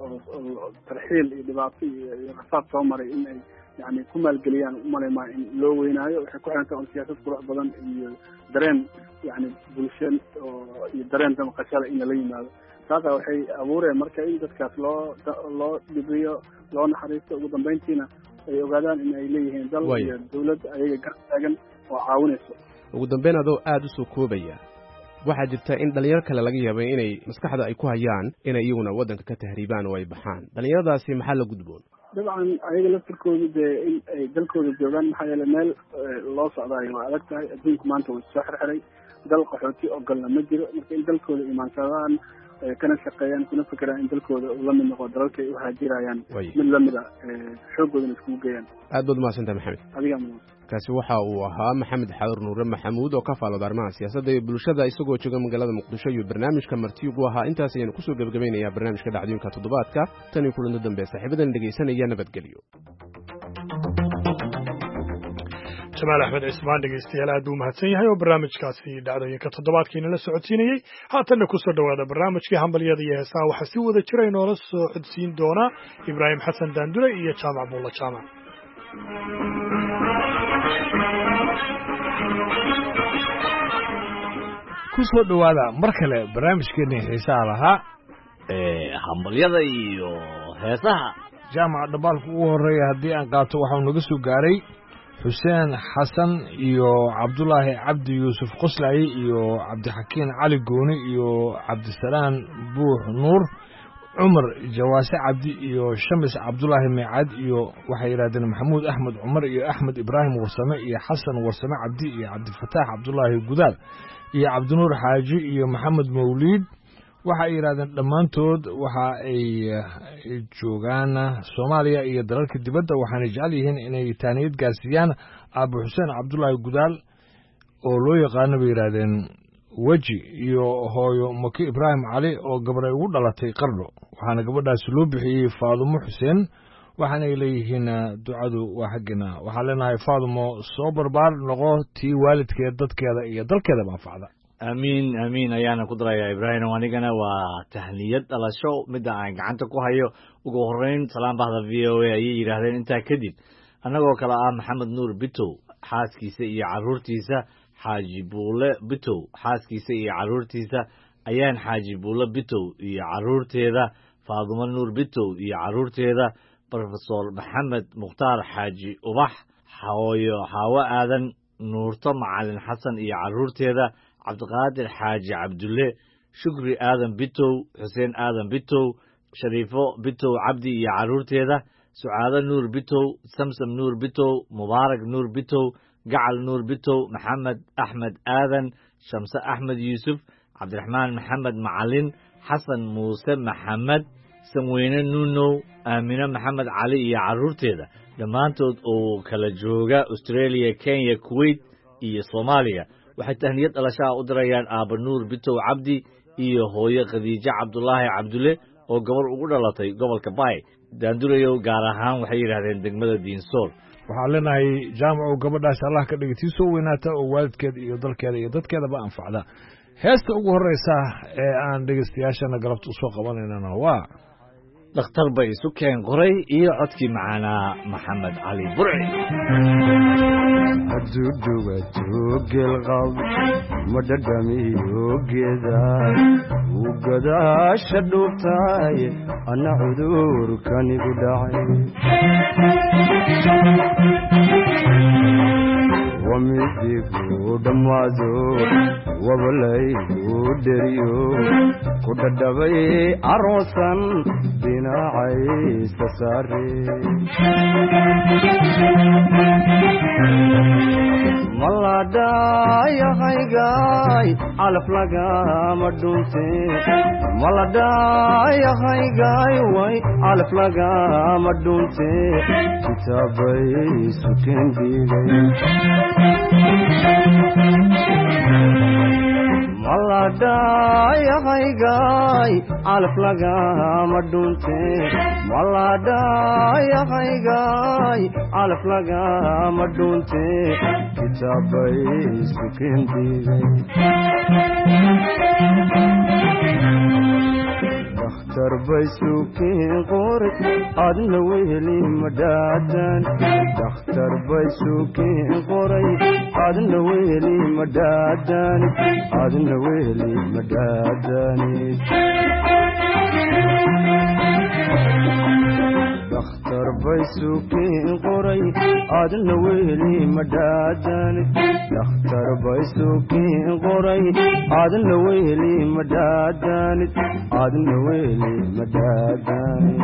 oo tarxiil iyo dhibaato iyo rafaad soo maray in ay yani ku maalgeliyaan umaleymaa in loo weynaayo waxay ku xirantaa un siyaasad qurux badan iyo dareen yani bulshan oo iyo dareen damaqashada in lala yimaado taasa waxay abuureen marka in dadkaas loo loo dhibriyo loo naxariisto ugu dambeyntiina ay ogaadaan in ay leeyihiin dal iyo dawlad ayaga gar taagan oo caawinayso ugu dambeyn adoo aada usoo koobaya waxaa jirta in dhalinyaro kale laga yaabay inay maskaxda ay ku hayaan inay iyaguna waddanka ka tahriibaan oo ay baxaan dhalinyaradaasi maxaa la gudboon dabcan ayaga laftirkooda dee in ay dalkooda joogaan maxaa yeele meel loo socdaayo waa adag tahay adduunku maanta wuu soo xirxiray dal qaxooti ogolna ma jiro marka in dalkooda imaansadaan kana shaqeeyaan kuna fekeraan in dalkooda uu la mid noqo dalalka ay u haajirayaan mid lamid a xooggoodana iskugu geeyaan aad baad umahadsantaha maxamed adigaa mudan kaasi waxa uu ahaa maxamed xadur nuure maxamuud oo ka faallooda arrimaha siyaasadda iyo bulshada isagoo jooga magaalada muqdisho iyo barnaamijka martiyugu ahaa intaas ayaanu kusoo gebagabaynayaa barnaamijka dhacdooyinka toddobaadka tan iyo kulanto dambe saaxiibadan dhegaysanaya nabadgelyo jamaal axmed cismaan dhegaystayaal aad buu umahadsan yahay oo barnaamijkaasi dhacdooyinka toddobaadkiina la socodsiinayey haatanna kusoo dhowaada barnaamijkii hambalyada iyo heesaha waxaa si wada jira inoola soo codsiin doonaa ibraahim xasan daandure iyo jaamac buulla jaamac ku soo dhowaada mar kale barnaamijkeennii xiisaha lahaa hambalyada iyo heesaha jaamaca dhambaalka ugu horreeya haddii aan qaato waxau naga soo gaaray xuseen xasan iyo cabdulaahi cabdi yuusuf qoslaaye iyo cabdixakiin cali gooni iyo cabdisalaan buux nuur cumar jawaase cabdi iyo shamis cabdulaahi meecad iyo waxay yidhahdeen maxamuud axmed cumar iyo axmed ibraahim warsame iyo xasan warsame cabdi iyo cabdifataax cabdulaahi gudaal iyo cabdinuur xaaji iyo maxamed mawliid waxa ay yidhahdeen dhammaantood waxa ay joogaan soomaaliya iyo dalalka dibadda waxaana jecel yihiin inay taaniyad gaarsiiyaan aabo xuseen cabdulaahi gudaal oo loo yaqaano bay yidhaahdeen weji iyo hooyo maki ibraahim cali oo gabadhay ugu dhalatay qardho waxaana gabadhaasi loo bixiyey faadumo xuseen waxaanay leeyihiin ducadu waa xaggeena waxaan leenahay faadumo soo barbaar noqo tii waalidkeed dadkeeda iyo dalkeedaba anfacda amiin amiin ayaana ku darayaa ibraahim anigana waa tahniyad dhalasho midda aan gacanta ku hayo ugu horreyn salaan bahda v o a ayay yidhaahdeen intaa kadib annagoo kale ah maxamed nuur bitow xaaskiisa iyo carruurtiisa xaaji buule bitow xaaskiisa iyo carruurtiisa ayaan xaaji buule bitow iyo carruurteeda faadumo nuur bitow iyo carruurteeda brofesor maxamed mukhtaar xaaji ubax hooyo xaawo aadan nuurto macalin xasan iyo carruurteeda cabdiqaadir xaaji cabdulle shukri aadan bitow xuseen aadan bitow shariifo bitow cabdi iyo carruurteeda sucaado nuur bitow samsam nuur bitow mubaarak nuur bitow gacal nuur bitow maxamed axmed aadan shamse axmed yuusuf cabdiraxmaan maxamed macalin xasan muuse maxamed samweyne nuunow aamine maxamed cali iyo carruurteeda dhammaantood oo kala jooga australia kenya kuwait iyo soomaaliya waxay tahniyad dhalashaha u dirayaan aabba nuur bitow cabdi iyo hooyo khadiijo cabdulaahi cabdulle oo gobol ugu dhalatay gobolka baay daandurayow gaar ahaan waxay yidhaahdeen degmada diinsool waxaan leenahay jaamacow gabadhaas allah ka dhigi tii soo weynaata oo waalidkeeda iyo dalkeeda iyo dadkeedaba anfacda heesta ugu horreysa ee aan dhegaystayaashana galabta u soo qabanaynana waa dhakhtar bay isu keen qoray iyo codkii macaanaa maxamed cali burci hadduu dhugato geelqab ma dhadhamiyo geeda uu gadaasha dhuubtaay anna cudurkanigu dhacay wamidigu dhammaado wabalaygu dheriyo ku dhadhabay aroosan dhinacaysa saare maladhayahaygaay calaf lagama dhunte maladhayahaygaay way calaf lagama dhunte kitaabay sukeen dhiigay maladhayahaygaay calaf lagama dhunte maladhayahaygaay calaf lagama dhunte kitaabay sukeen dhiigay dakhtar bay sukeen qoray adna weheli madhaadan dakhtar bay sukeen qoray adna weheli madhaadan adna weheli madhaadanid dakhtar bay sukeen qoray adna weheli madhaadanid dakhtar bay sukeen qoray adna weheli madhaadanid adna weheli madhaadanid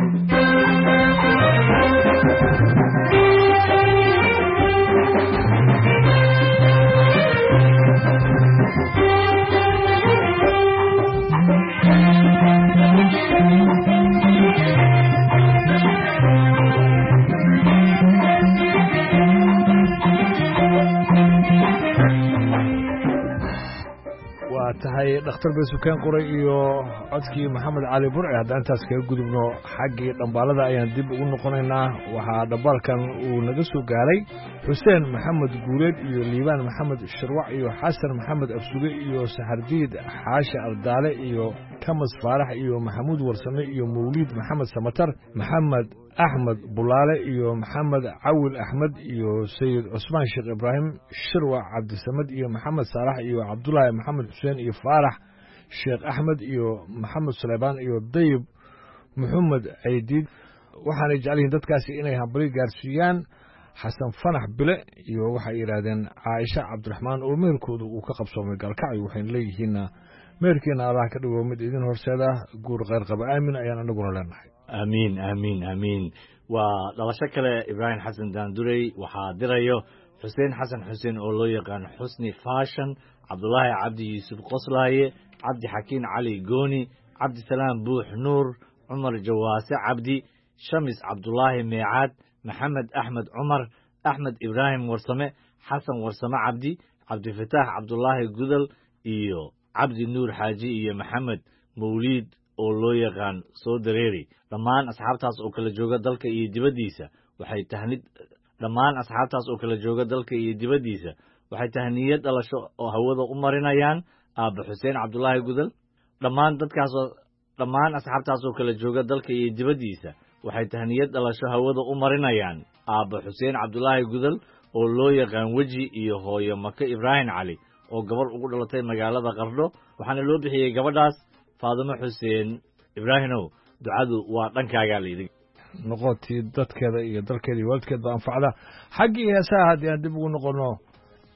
tahay dhakhtar bay sukeen qoray iyo codkii maxamed cali burci haddaan intaas kaga gudubno xaggii dhambaalada ayaan dib ugu noqonaynaa waxaa dhambaalkan uu naga soo gaaray xuseen maxamed guuleed iyo liibaan maxamed shirwac iyo xasan maxamed absuge iyo saxardiid xaashi ardaale iyo kamas faarax iyo maxamuud warsame iyo mawliid maxamed samatar maxamed axmed bulaale iyo maxamed cawil axmed iyo sayid cusmaan sheekh ibraahim shirwac cabdisamed iyo maxamed saalax iyo cabdulaahi maxamed xuseen iyo faarax sheekh axmed iyo maxamed suleymaan iyo dayib maxamed caydiid waxaanay jecel yihiin dadkaasi inay hambali gaarsiiyaan xasan fanax bile iyo waxay yidhaahdeen caaisha cabdiraxmaan oo meherkooda uu ka qabsoomay gaalkacyo waxayna leeyihiinna meherkiina allah ka dhigo mid idin horseeda guur kheyrqaba aamin ayaan anaguna leenahay aamiin aamiin aamiin waa dhalasho kale ibraahim xasan daandurey waxaa dirayo xuseen xasan xuseen oo loo yaqaano xusni faashan cabdulaahi cabdi yuusuf qoslaaye cabdi xakiin cali gooni cabdisalaam buux nuur cumar jawaase cabdi shamis cabdulaahi meecaad maxamed axmed cumar axmed ibraahim warsame xasan warsame cabdi cabdifataax cabdulaahi gudal iyo cabdi nuur xaaji iyo maxamed mawliid oo loo yaqaan soo dareeri dhammaan asxaabtaas oo kala jooga dalka iyo dibaddiisa waxay tahnid dhammaan asxaabtaas oo kala jooga dalka iyo dibaddiisa waxay tahniyad dhalasho oo hawada u marinayaan aabba xuseen cabdulaahi gudal dhammaan dadkaasoo dhammaan asxaabtaas oo kala jooga dalka iyo dibaddiisa waxay tahniyad dhalasho hawada u marinayaan aabba xuseen cabdulaahi gudal oo loo yaqaan weji iyo hooyo maka ibraahim cali oo gabadh ugu dhalatay magaalada qardho waxaana loo bixiyey gabadhaas faadimo xuseen ibraahimow ducadu waa dhankaagaa layidhi noqotii dadkeeda iyo dalkeeda iyo waalidkeedba anfacda xaggii heesaha haddii aan dib ugu noqonno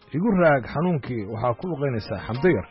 igu raag xanuunkii waxaa ku luqaynaysaa xamdayar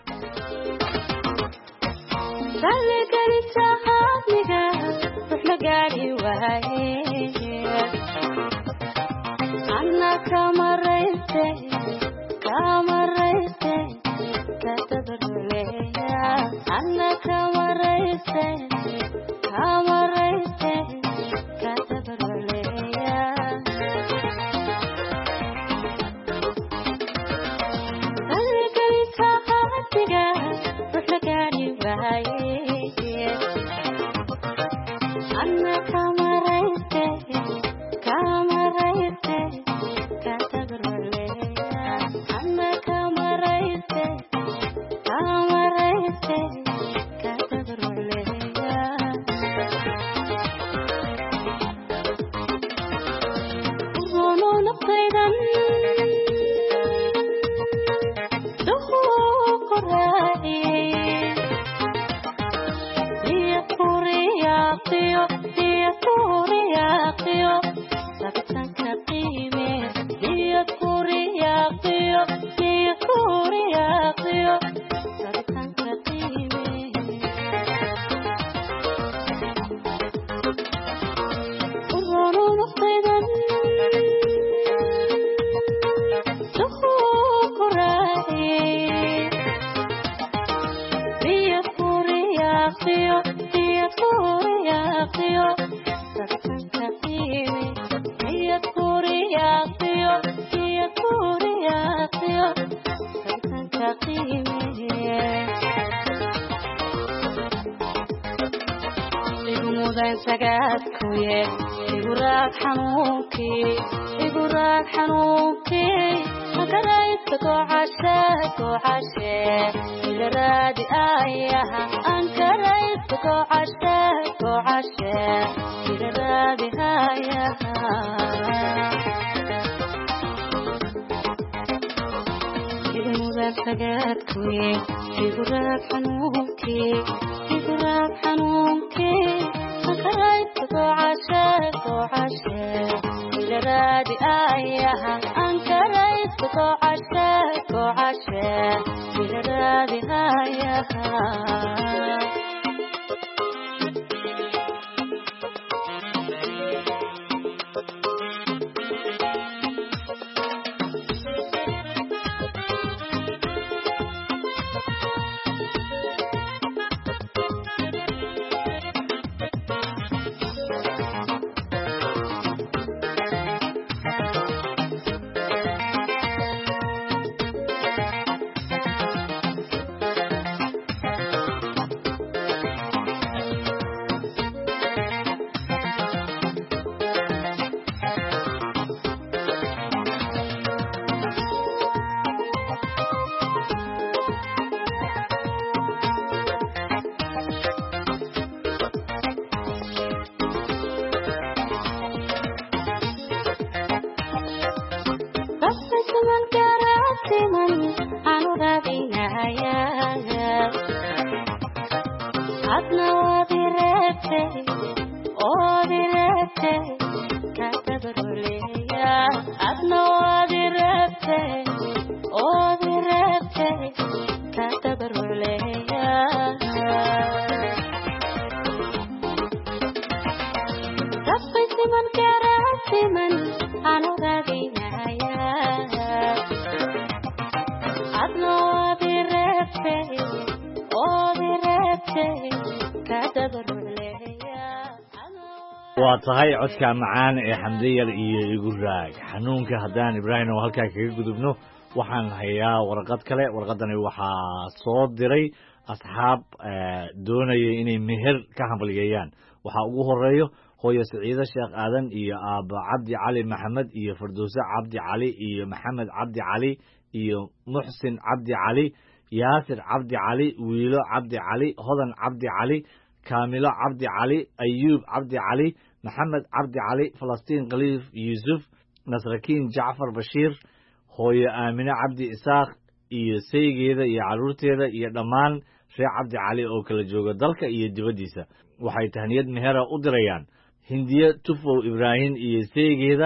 waa tahay codka macaan ee xamdiyar iyo igu raag xanuunka haddaan ibraahim oo halkaa kaga gudubno waxaan hayaa warqad kale warqadani waxaa soo diray asxaab doonaya inay meher ka hambalyeeyaan waxaa ugu horeeyo hooyo siciide sheekh aadan iyo aabba cabdi cali maxamed iyo farduuse cabdi cali iyo maxamed cabdi cali iyo muxsin cabdi cali yaasir cabdi cali wiilo cabdi cali hodan cabdi cali kaamilo cabdi cali ayuub cabdi cali maxamed cabdi cali falastiin khaliif yuusuf nasrakiin jacfar bashiir hooyo aamine cabdi isaaq iyo saygeeda iyo carruurteeda iyo dhammaan reer cabdi cali oo kala jooga dalka iyo dibaddiisa waxay tahniyad mehera u dirayaan hindiye tufow ibraahim iyo saygeeda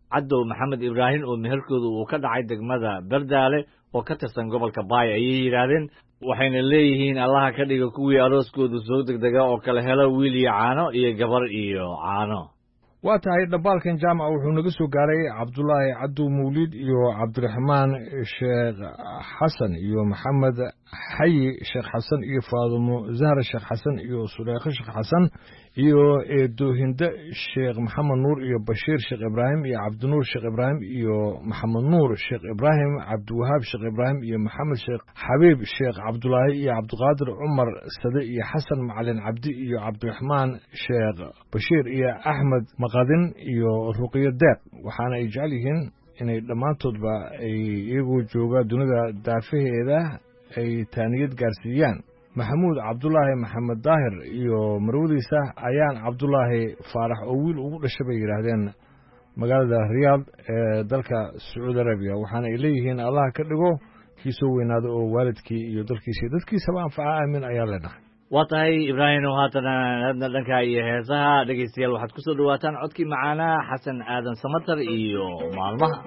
cadow maxamed ibraahim oo meherkooda uu ka dhacay degmada berdaale oo ka tirsan gobolka baay ayay yidhaahdeen waxayna leeyihiin allaha ka dhiga kuwii arooskoodu soo degdega oo kala helo wiil iyo caano iyo gabar iyo caano waa tahay dhambaalkan jaamaca wuxuu naga soo gaaray cabdulaahi cadow mawlid iyo cabdiraxmaan sheekh xasan iyo maxamed xayi sheekh xasan iyo faadumo zahra sheekh xasan iyo suleekho sheekh xasan iyo eedoohinde sheekh maxamed nuur iyo bashiir sheekh ibraahim iyo cabdinuur sheekh ibraahim iyo maxamed nuur sheekh ibraahim cabdiwahaab sheekh ibraahim iyo maxamed sheekh xabiib sheekh cabdulaahi iyo cabdiqaadir cumar sade iyo xasan macalin cabdi iyo cabdiraxmaan sheekh bashiir iyo axmed maqadin iyo ruqiyo deeq waxaana ay jecel yihiin inay dhammaantoodba ay iyagoo jooga dunida daafaheeda ay taaniyad gaarsiiyaan maxamuud cabdulaahi maxamed daahir iyo marwadiisa ayaan cabdulaahi faarax oo wiil ugu dhashay bay yidhaahdeen magaalada riyaad ee dalka sacuudi arabiya waxaana ay leeyihiin allah ka dhigo kii soo weynaado oo waalidkii iyo dalkiisii dadkiisaba anfaca aamin ayaa leenahay waa tahay ibraahim oo haatan hadna dhanka iyo heesaha dhegaystayaal waxaad ku soo dhawaataan codkii macaanaa xasan aadan samatar iyo maalmaha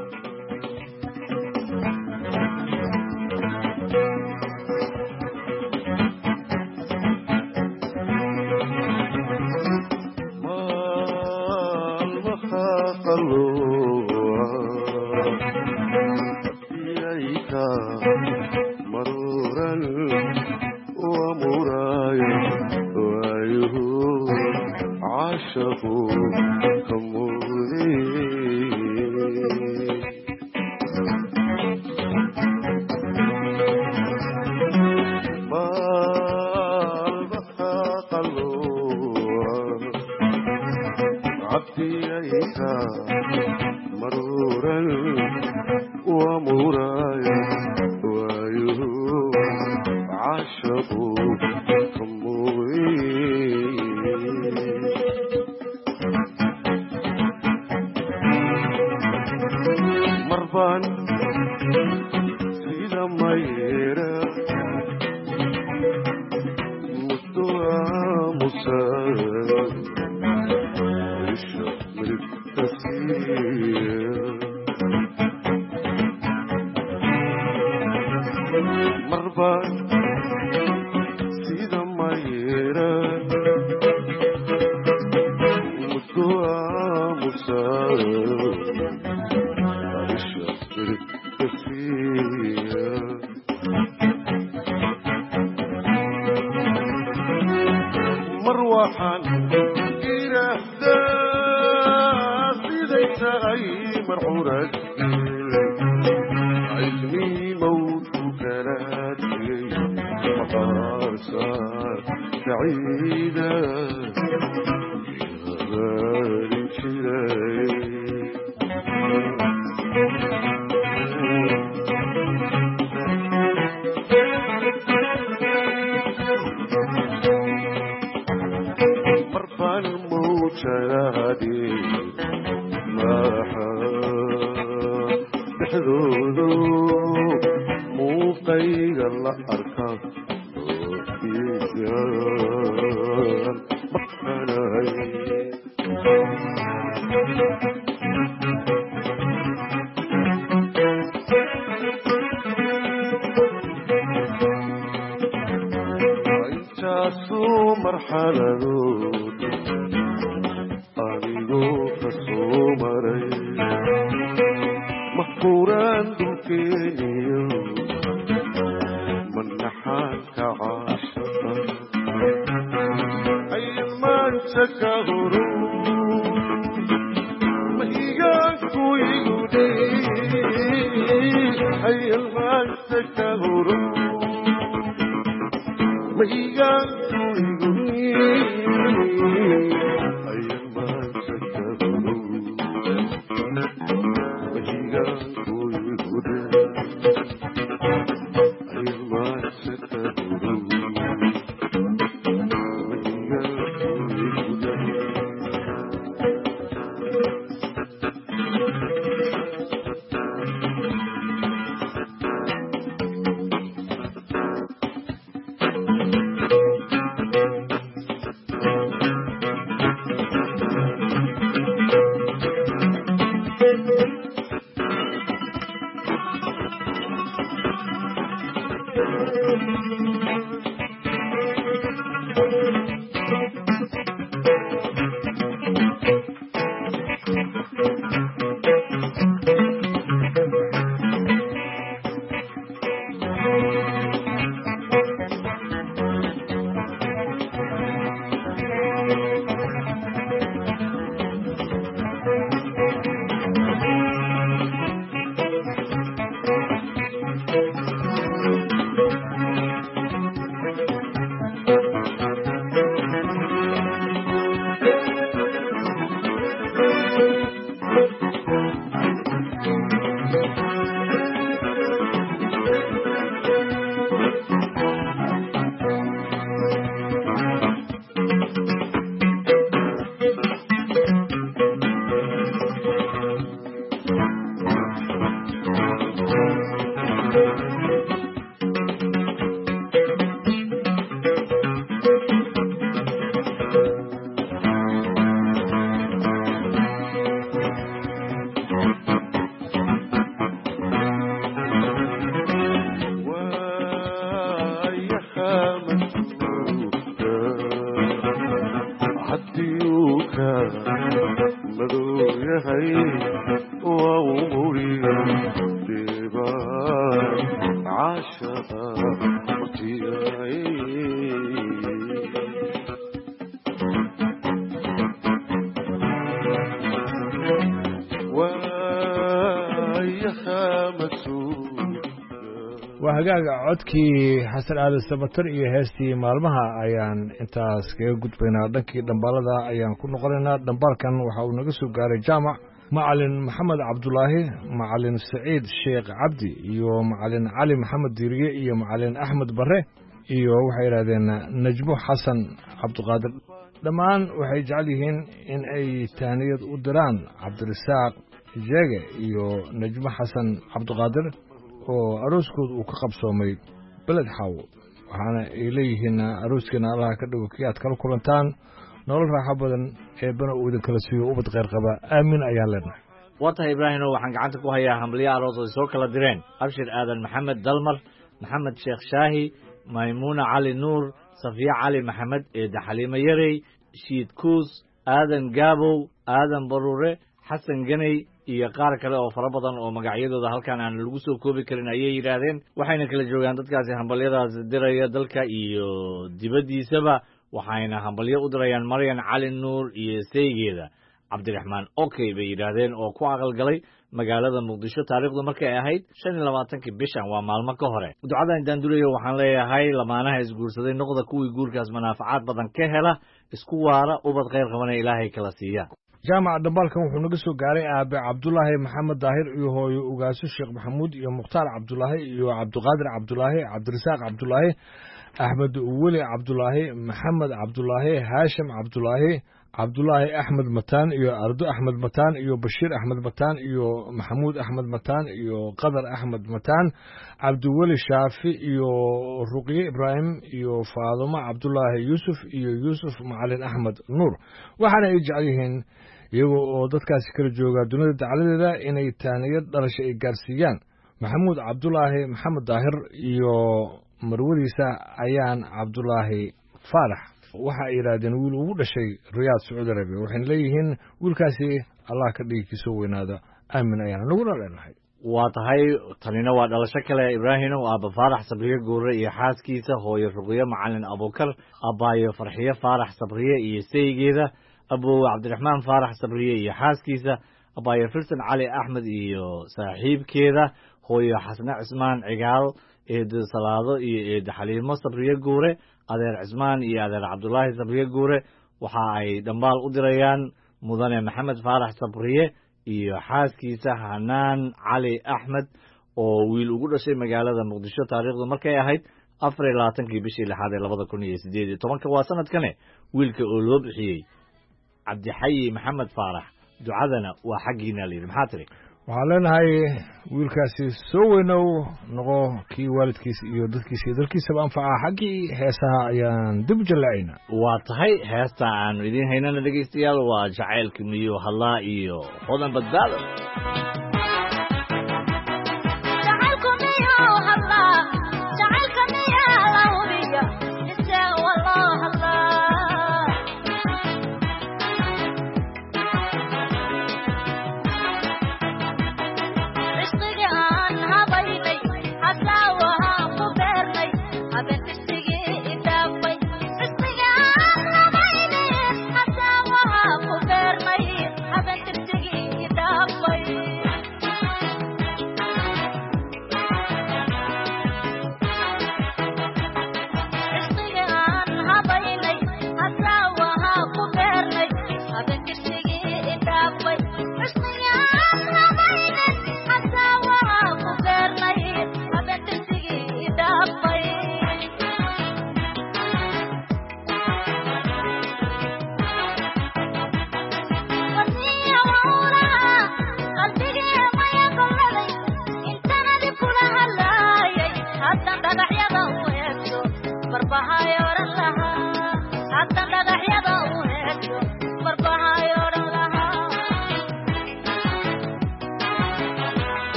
waa hagaaga codkii xasan aadan samatar iyo heestii maalmaha ayaan intaas kaga gudbaynaa dhankii dhambaalada ayaan ku noqonaynaa dhambaalkan waxa uu naga soo gaaray jaamac macalin maxamed cabdulaahi macalin saciid sheekh cabdi iyo macalin cali maxamed diiriye iyo macalin axmed bare iyo waxay yidhahdeen najmo xasan cabdiqaadir dhammaan waxay jecel yihiin in ay tahniyad u diraan cabdirasaaq jeege iyo najmo xasan cabdiqaadir oo arooskooda uu ka qabsoomay beled xaawo waxaana ay leeyihiin arooskeena allaha ka dhigo kii aad kala kulantaan nolol raaxo badan ee bana uu idin kala siiyo ubad kheyr qaba aamin ayaan leenahay waa tahay ibraahimo waxaan gacanta ku hayaa hambalyo aroos ay soo kala direen abshir aadan maxamed dalmar maxamed sheekh shaahi maymuuna cali nuur safiya cali maxamed eeda xaliimo yarey shiid kuus aadan gaabow aadan baruure xasan ganey iyo qaar kale oo fara badan oo magacyadooda halkaan aan lagu soo koobi karin ayay yidhaahdeen waxayna kala joogaan dadkaasi hambalyadaas diraya dalka iyo dibaddiisaba waxayna hambalyo u dirayaan maryan cali nuur iyo seygeeda cabdiraxmaan okey bay yidhaahdeen oo ku aqalgalay magaalada muqdisho taariikhdu markay ahayd shan iyo labaatankii bishan waa maalmo ka hore ducadan daandurayo waxaan leeyahay lamaanaha isguursaday noqda kuwii guurkaas manaafacaad badan ka hela isku waara ubad kheyr qabana ilaahay kala siiya jaamac dhambaalkan wuxuu naga soo gaaray aabe cabdulaahi maxamed daahir iyo hooyo ugaaso sheekh maxamuud iyo mukhtaar cabdulaahi iyo cabdiqaadir cabdulaahi cabdirasaaq cabdulaahi axmed weli cabdulaahi maxamed cabdulaahi haashim cabdulaahi cabdulaahi axmed mataan iyo ardo axmed mataan iyo bashiir axmed mataan iyo maxamuud axmed mataan iyo qadar axmed mataan cabdiweli shaafi iyo ruqye ibraahim iyo faadumo cabdulaahi yuusuf iyo yuusuf macalin axmed nuur waxaana ay jecel yihiin iyagoo oo dadkaasi kala jooga dunida dacladeeda inay tahniyad dhalasha ay gaarsiiyaan maxamuud cabdulaahi maxamed daahir iyo marwadiisa ayaan cabdulaahi faarax waxa ay yidhaahdeen wiil ugu dhashay riyaad sacuudi arabiya waxayna leeyihiin wiilkaasi allah ka dhigi kiisoo weynaada aamin ayaan naguna leenahay waa tahay tanina waa dhalasho kale ibraahimow aabba faarax sabriye guure iyo xaaskiisa hooyo ruqyo macalin abukar abbaayo farxiyo faarax sabriye iyo seygeeda aboowe cabdiraxmaan faarax sabriye iyo xaaskiisa abbaayo filsan cali axmed iyo saaxiibkeeda hooyo xasne cismaan cigaal eedo salaado iyo eedo xaliimo sabriye guure adeer cismaan iyo adeer cabdulaahi sabriye guure waxa ay dhambaal u dirayaan mudane maxamed faarax sabriye iyo xaaskiisa hanaan cali axmed oo wiil ugu dhashay magaalada muqdisho taariikhdu markay ahayd afar iyo labaatankii bishii lixaad ee labada kun iyo siddeed iyo tobanka waa sanadkane wiilka oo loo bixiyey cabdixayi maxamed faarax ducadana waa xaggiina la yidhi maxaa tiri waxaan leenahay wiilkaasi soo weynow noqo kii waalidkiisa iyo dadkiisa iyo dalkiisaba anfaca xaggii heesaha ayaan dib u jallacayna waa tahay heesta aanu idiin haynana dhegaystayaal waa jacaylka miyo hadlaa iyo hodan badbaado jacaylku miyo hadlaa jacaylka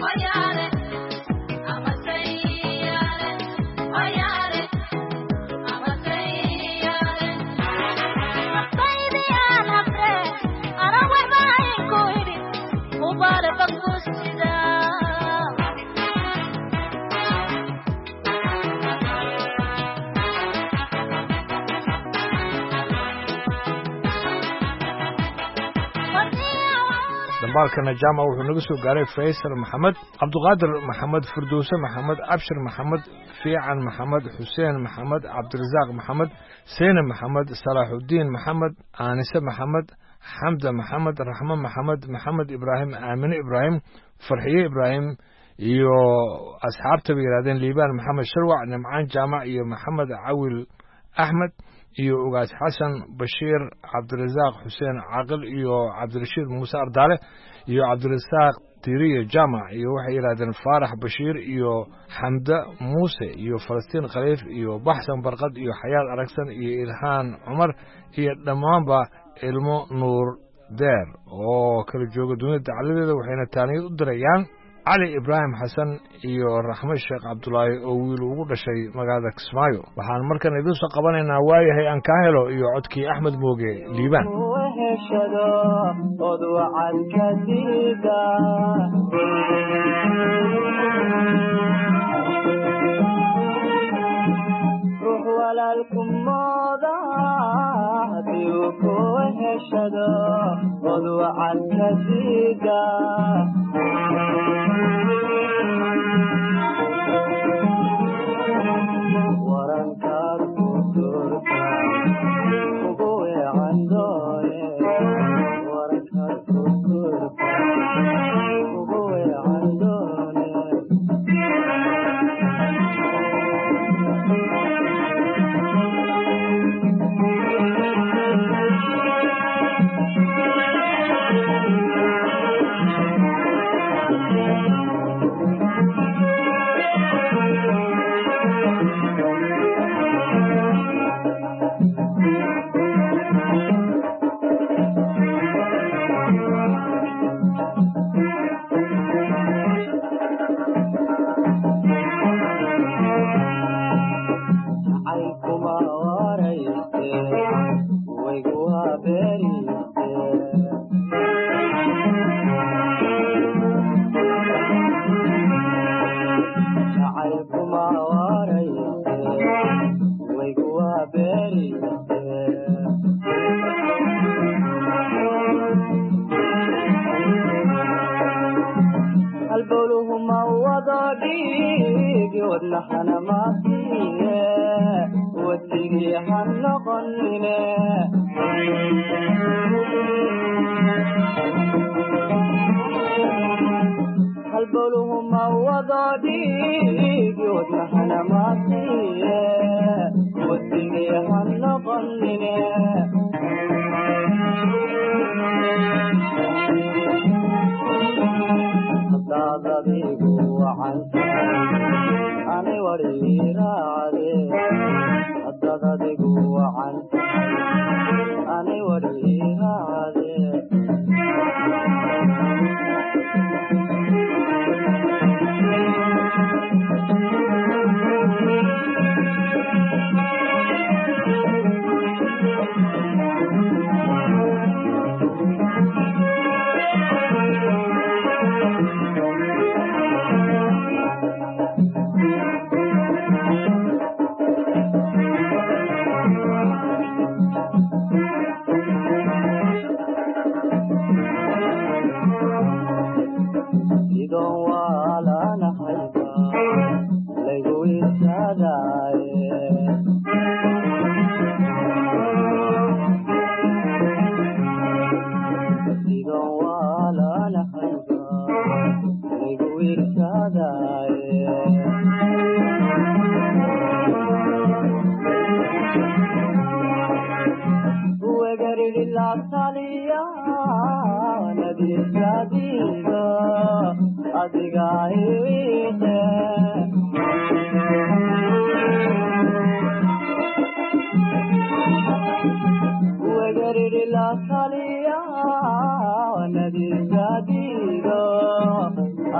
dambaalkana jaamac wuxuu naga soo gaaray faysal maxamed cabduqaadir maxamed firdowse maxamed abshir maxamed fiican maxamed xuseen maxamed cabdirasaaq maxamed seyne maxamed salaaxudiin maxamed aanise maxamed xamda maxamed raxmo maxamed maxamed ibraahim aamine ibraahim farxiye ibraahim iyo asxaabta bay yidhahdeen liibaan maxamed sharwac nimcaan jaamac iyo maxamed cawil axmed iyo ugaas xasan bashiir cabdirasaaq xuseen caaqil iyo cabdirashiid muuse ardaale iyo cabdirasaaq tiriye jaamac iyo waxay yidhahdeen faarax bashiir iyo xamda muuse iyo falastiin khaliif iyo baxsan barqad iyo xayaad aragsan iyo ilhaan cumar iyo dhammaanba ilmo nuur deer oo kala jooga dunida dacaladeeda waxayna taaniyad u dirayaan cali ibraahim xasan iyo raxme sheekh cabdulaahi oo wiil ugu dhashay magaalada kismaayo waxaan markan idin soo qabanaynaa waayahay aan kaa helo iyo codkii axmed mooge liibaan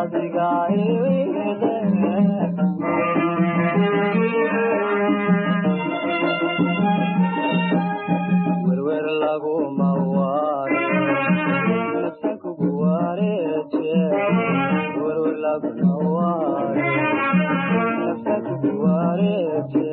adiga iile werwer laguma waare nafsan kugu waareeje werwer laguma waare nafsan kugu waareeje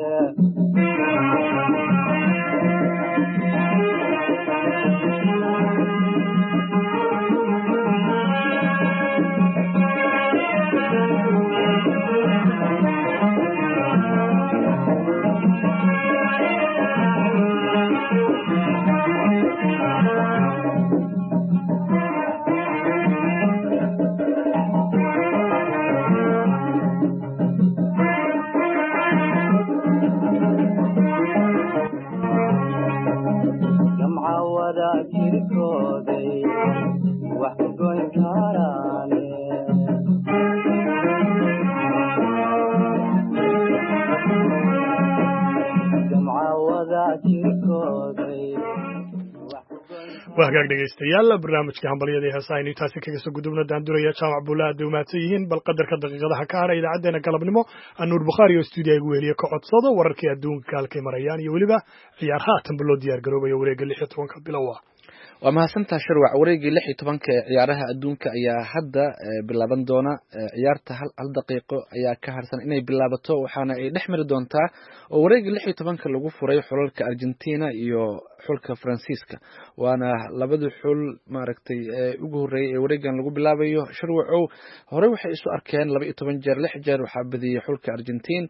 waa hagaag dhegaystayaal barnaamijka hambalyada ee heesaha aynu intaasi kaga soo gudubno daanduraya jaamac buulla aad bay umahadsan yihiin bal qadarka daqiiqadaha ka hara idaacaddeenna galabnimo anuur bukhaari oo stuudiyaha igu weheliye ka codsado wararkii adduunka halkay marayaan iyo weliba ciyaar haatanba loo diyaar garoobaya wareegga lix iyo tobanka bilowa waa mahadsantaa shirwac wareegii lix iyo tobanka ee ciyaaraha adduunka ayaa hadda bilaaban doona ciyaarta hal hal daqiiqo ayaa ka harsan inay bilaabato waxaana ay dhex mari doontaa oo wareegii lix iyo tobanka lagu furay xulalka Argentina iyo xulka Faransiiska waana labada xul maaragtay ugu horeeyay ee wareegan lagu bilaabayo shirwacow hore waxay isu arkeen laba iyo toban jeer lix jeer waxaa badiyay xulka Argentina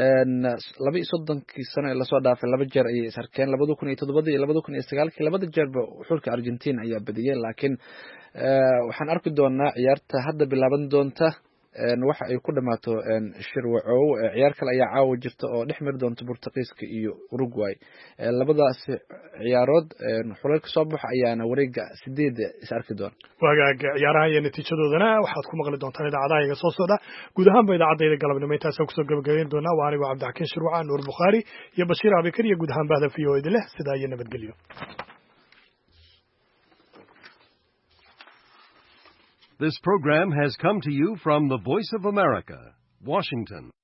laba iyo soddonkii sano ee lasoo dhaafay laba jeer ayay is arkeen labada kun iyo toddoba iyo labada kun iyo sagaal labada jeerba xulka Argentina ayaa badiyay laakiin waxaan arki doonaa ciyaarta hadda bilaaban doonta waxa ay ku dhamaato shirwacow ciyaar kale ayaa caawa jirta oo dhex mari doonta Portugiiska iyo Uruguay labadaas ciyaarood xulalka soo baxa ayaana wareega sideed is arki doona wagaag ciyaaraha iyo natiijadoodana waxaad ku maqli doontaan idaacadaha iga soo socda guud ahaanba idaacadayda galabnimo intaas ku soo gabagabeyn doonaa waa anigu Cabdixakiin Shirwac Nuur Bukhaari iyo Bashiir Abikar iyo guud ahaanba V O A leh sidaa iyo nabadgelyo. This program has come to you from the Voice of America, Washington.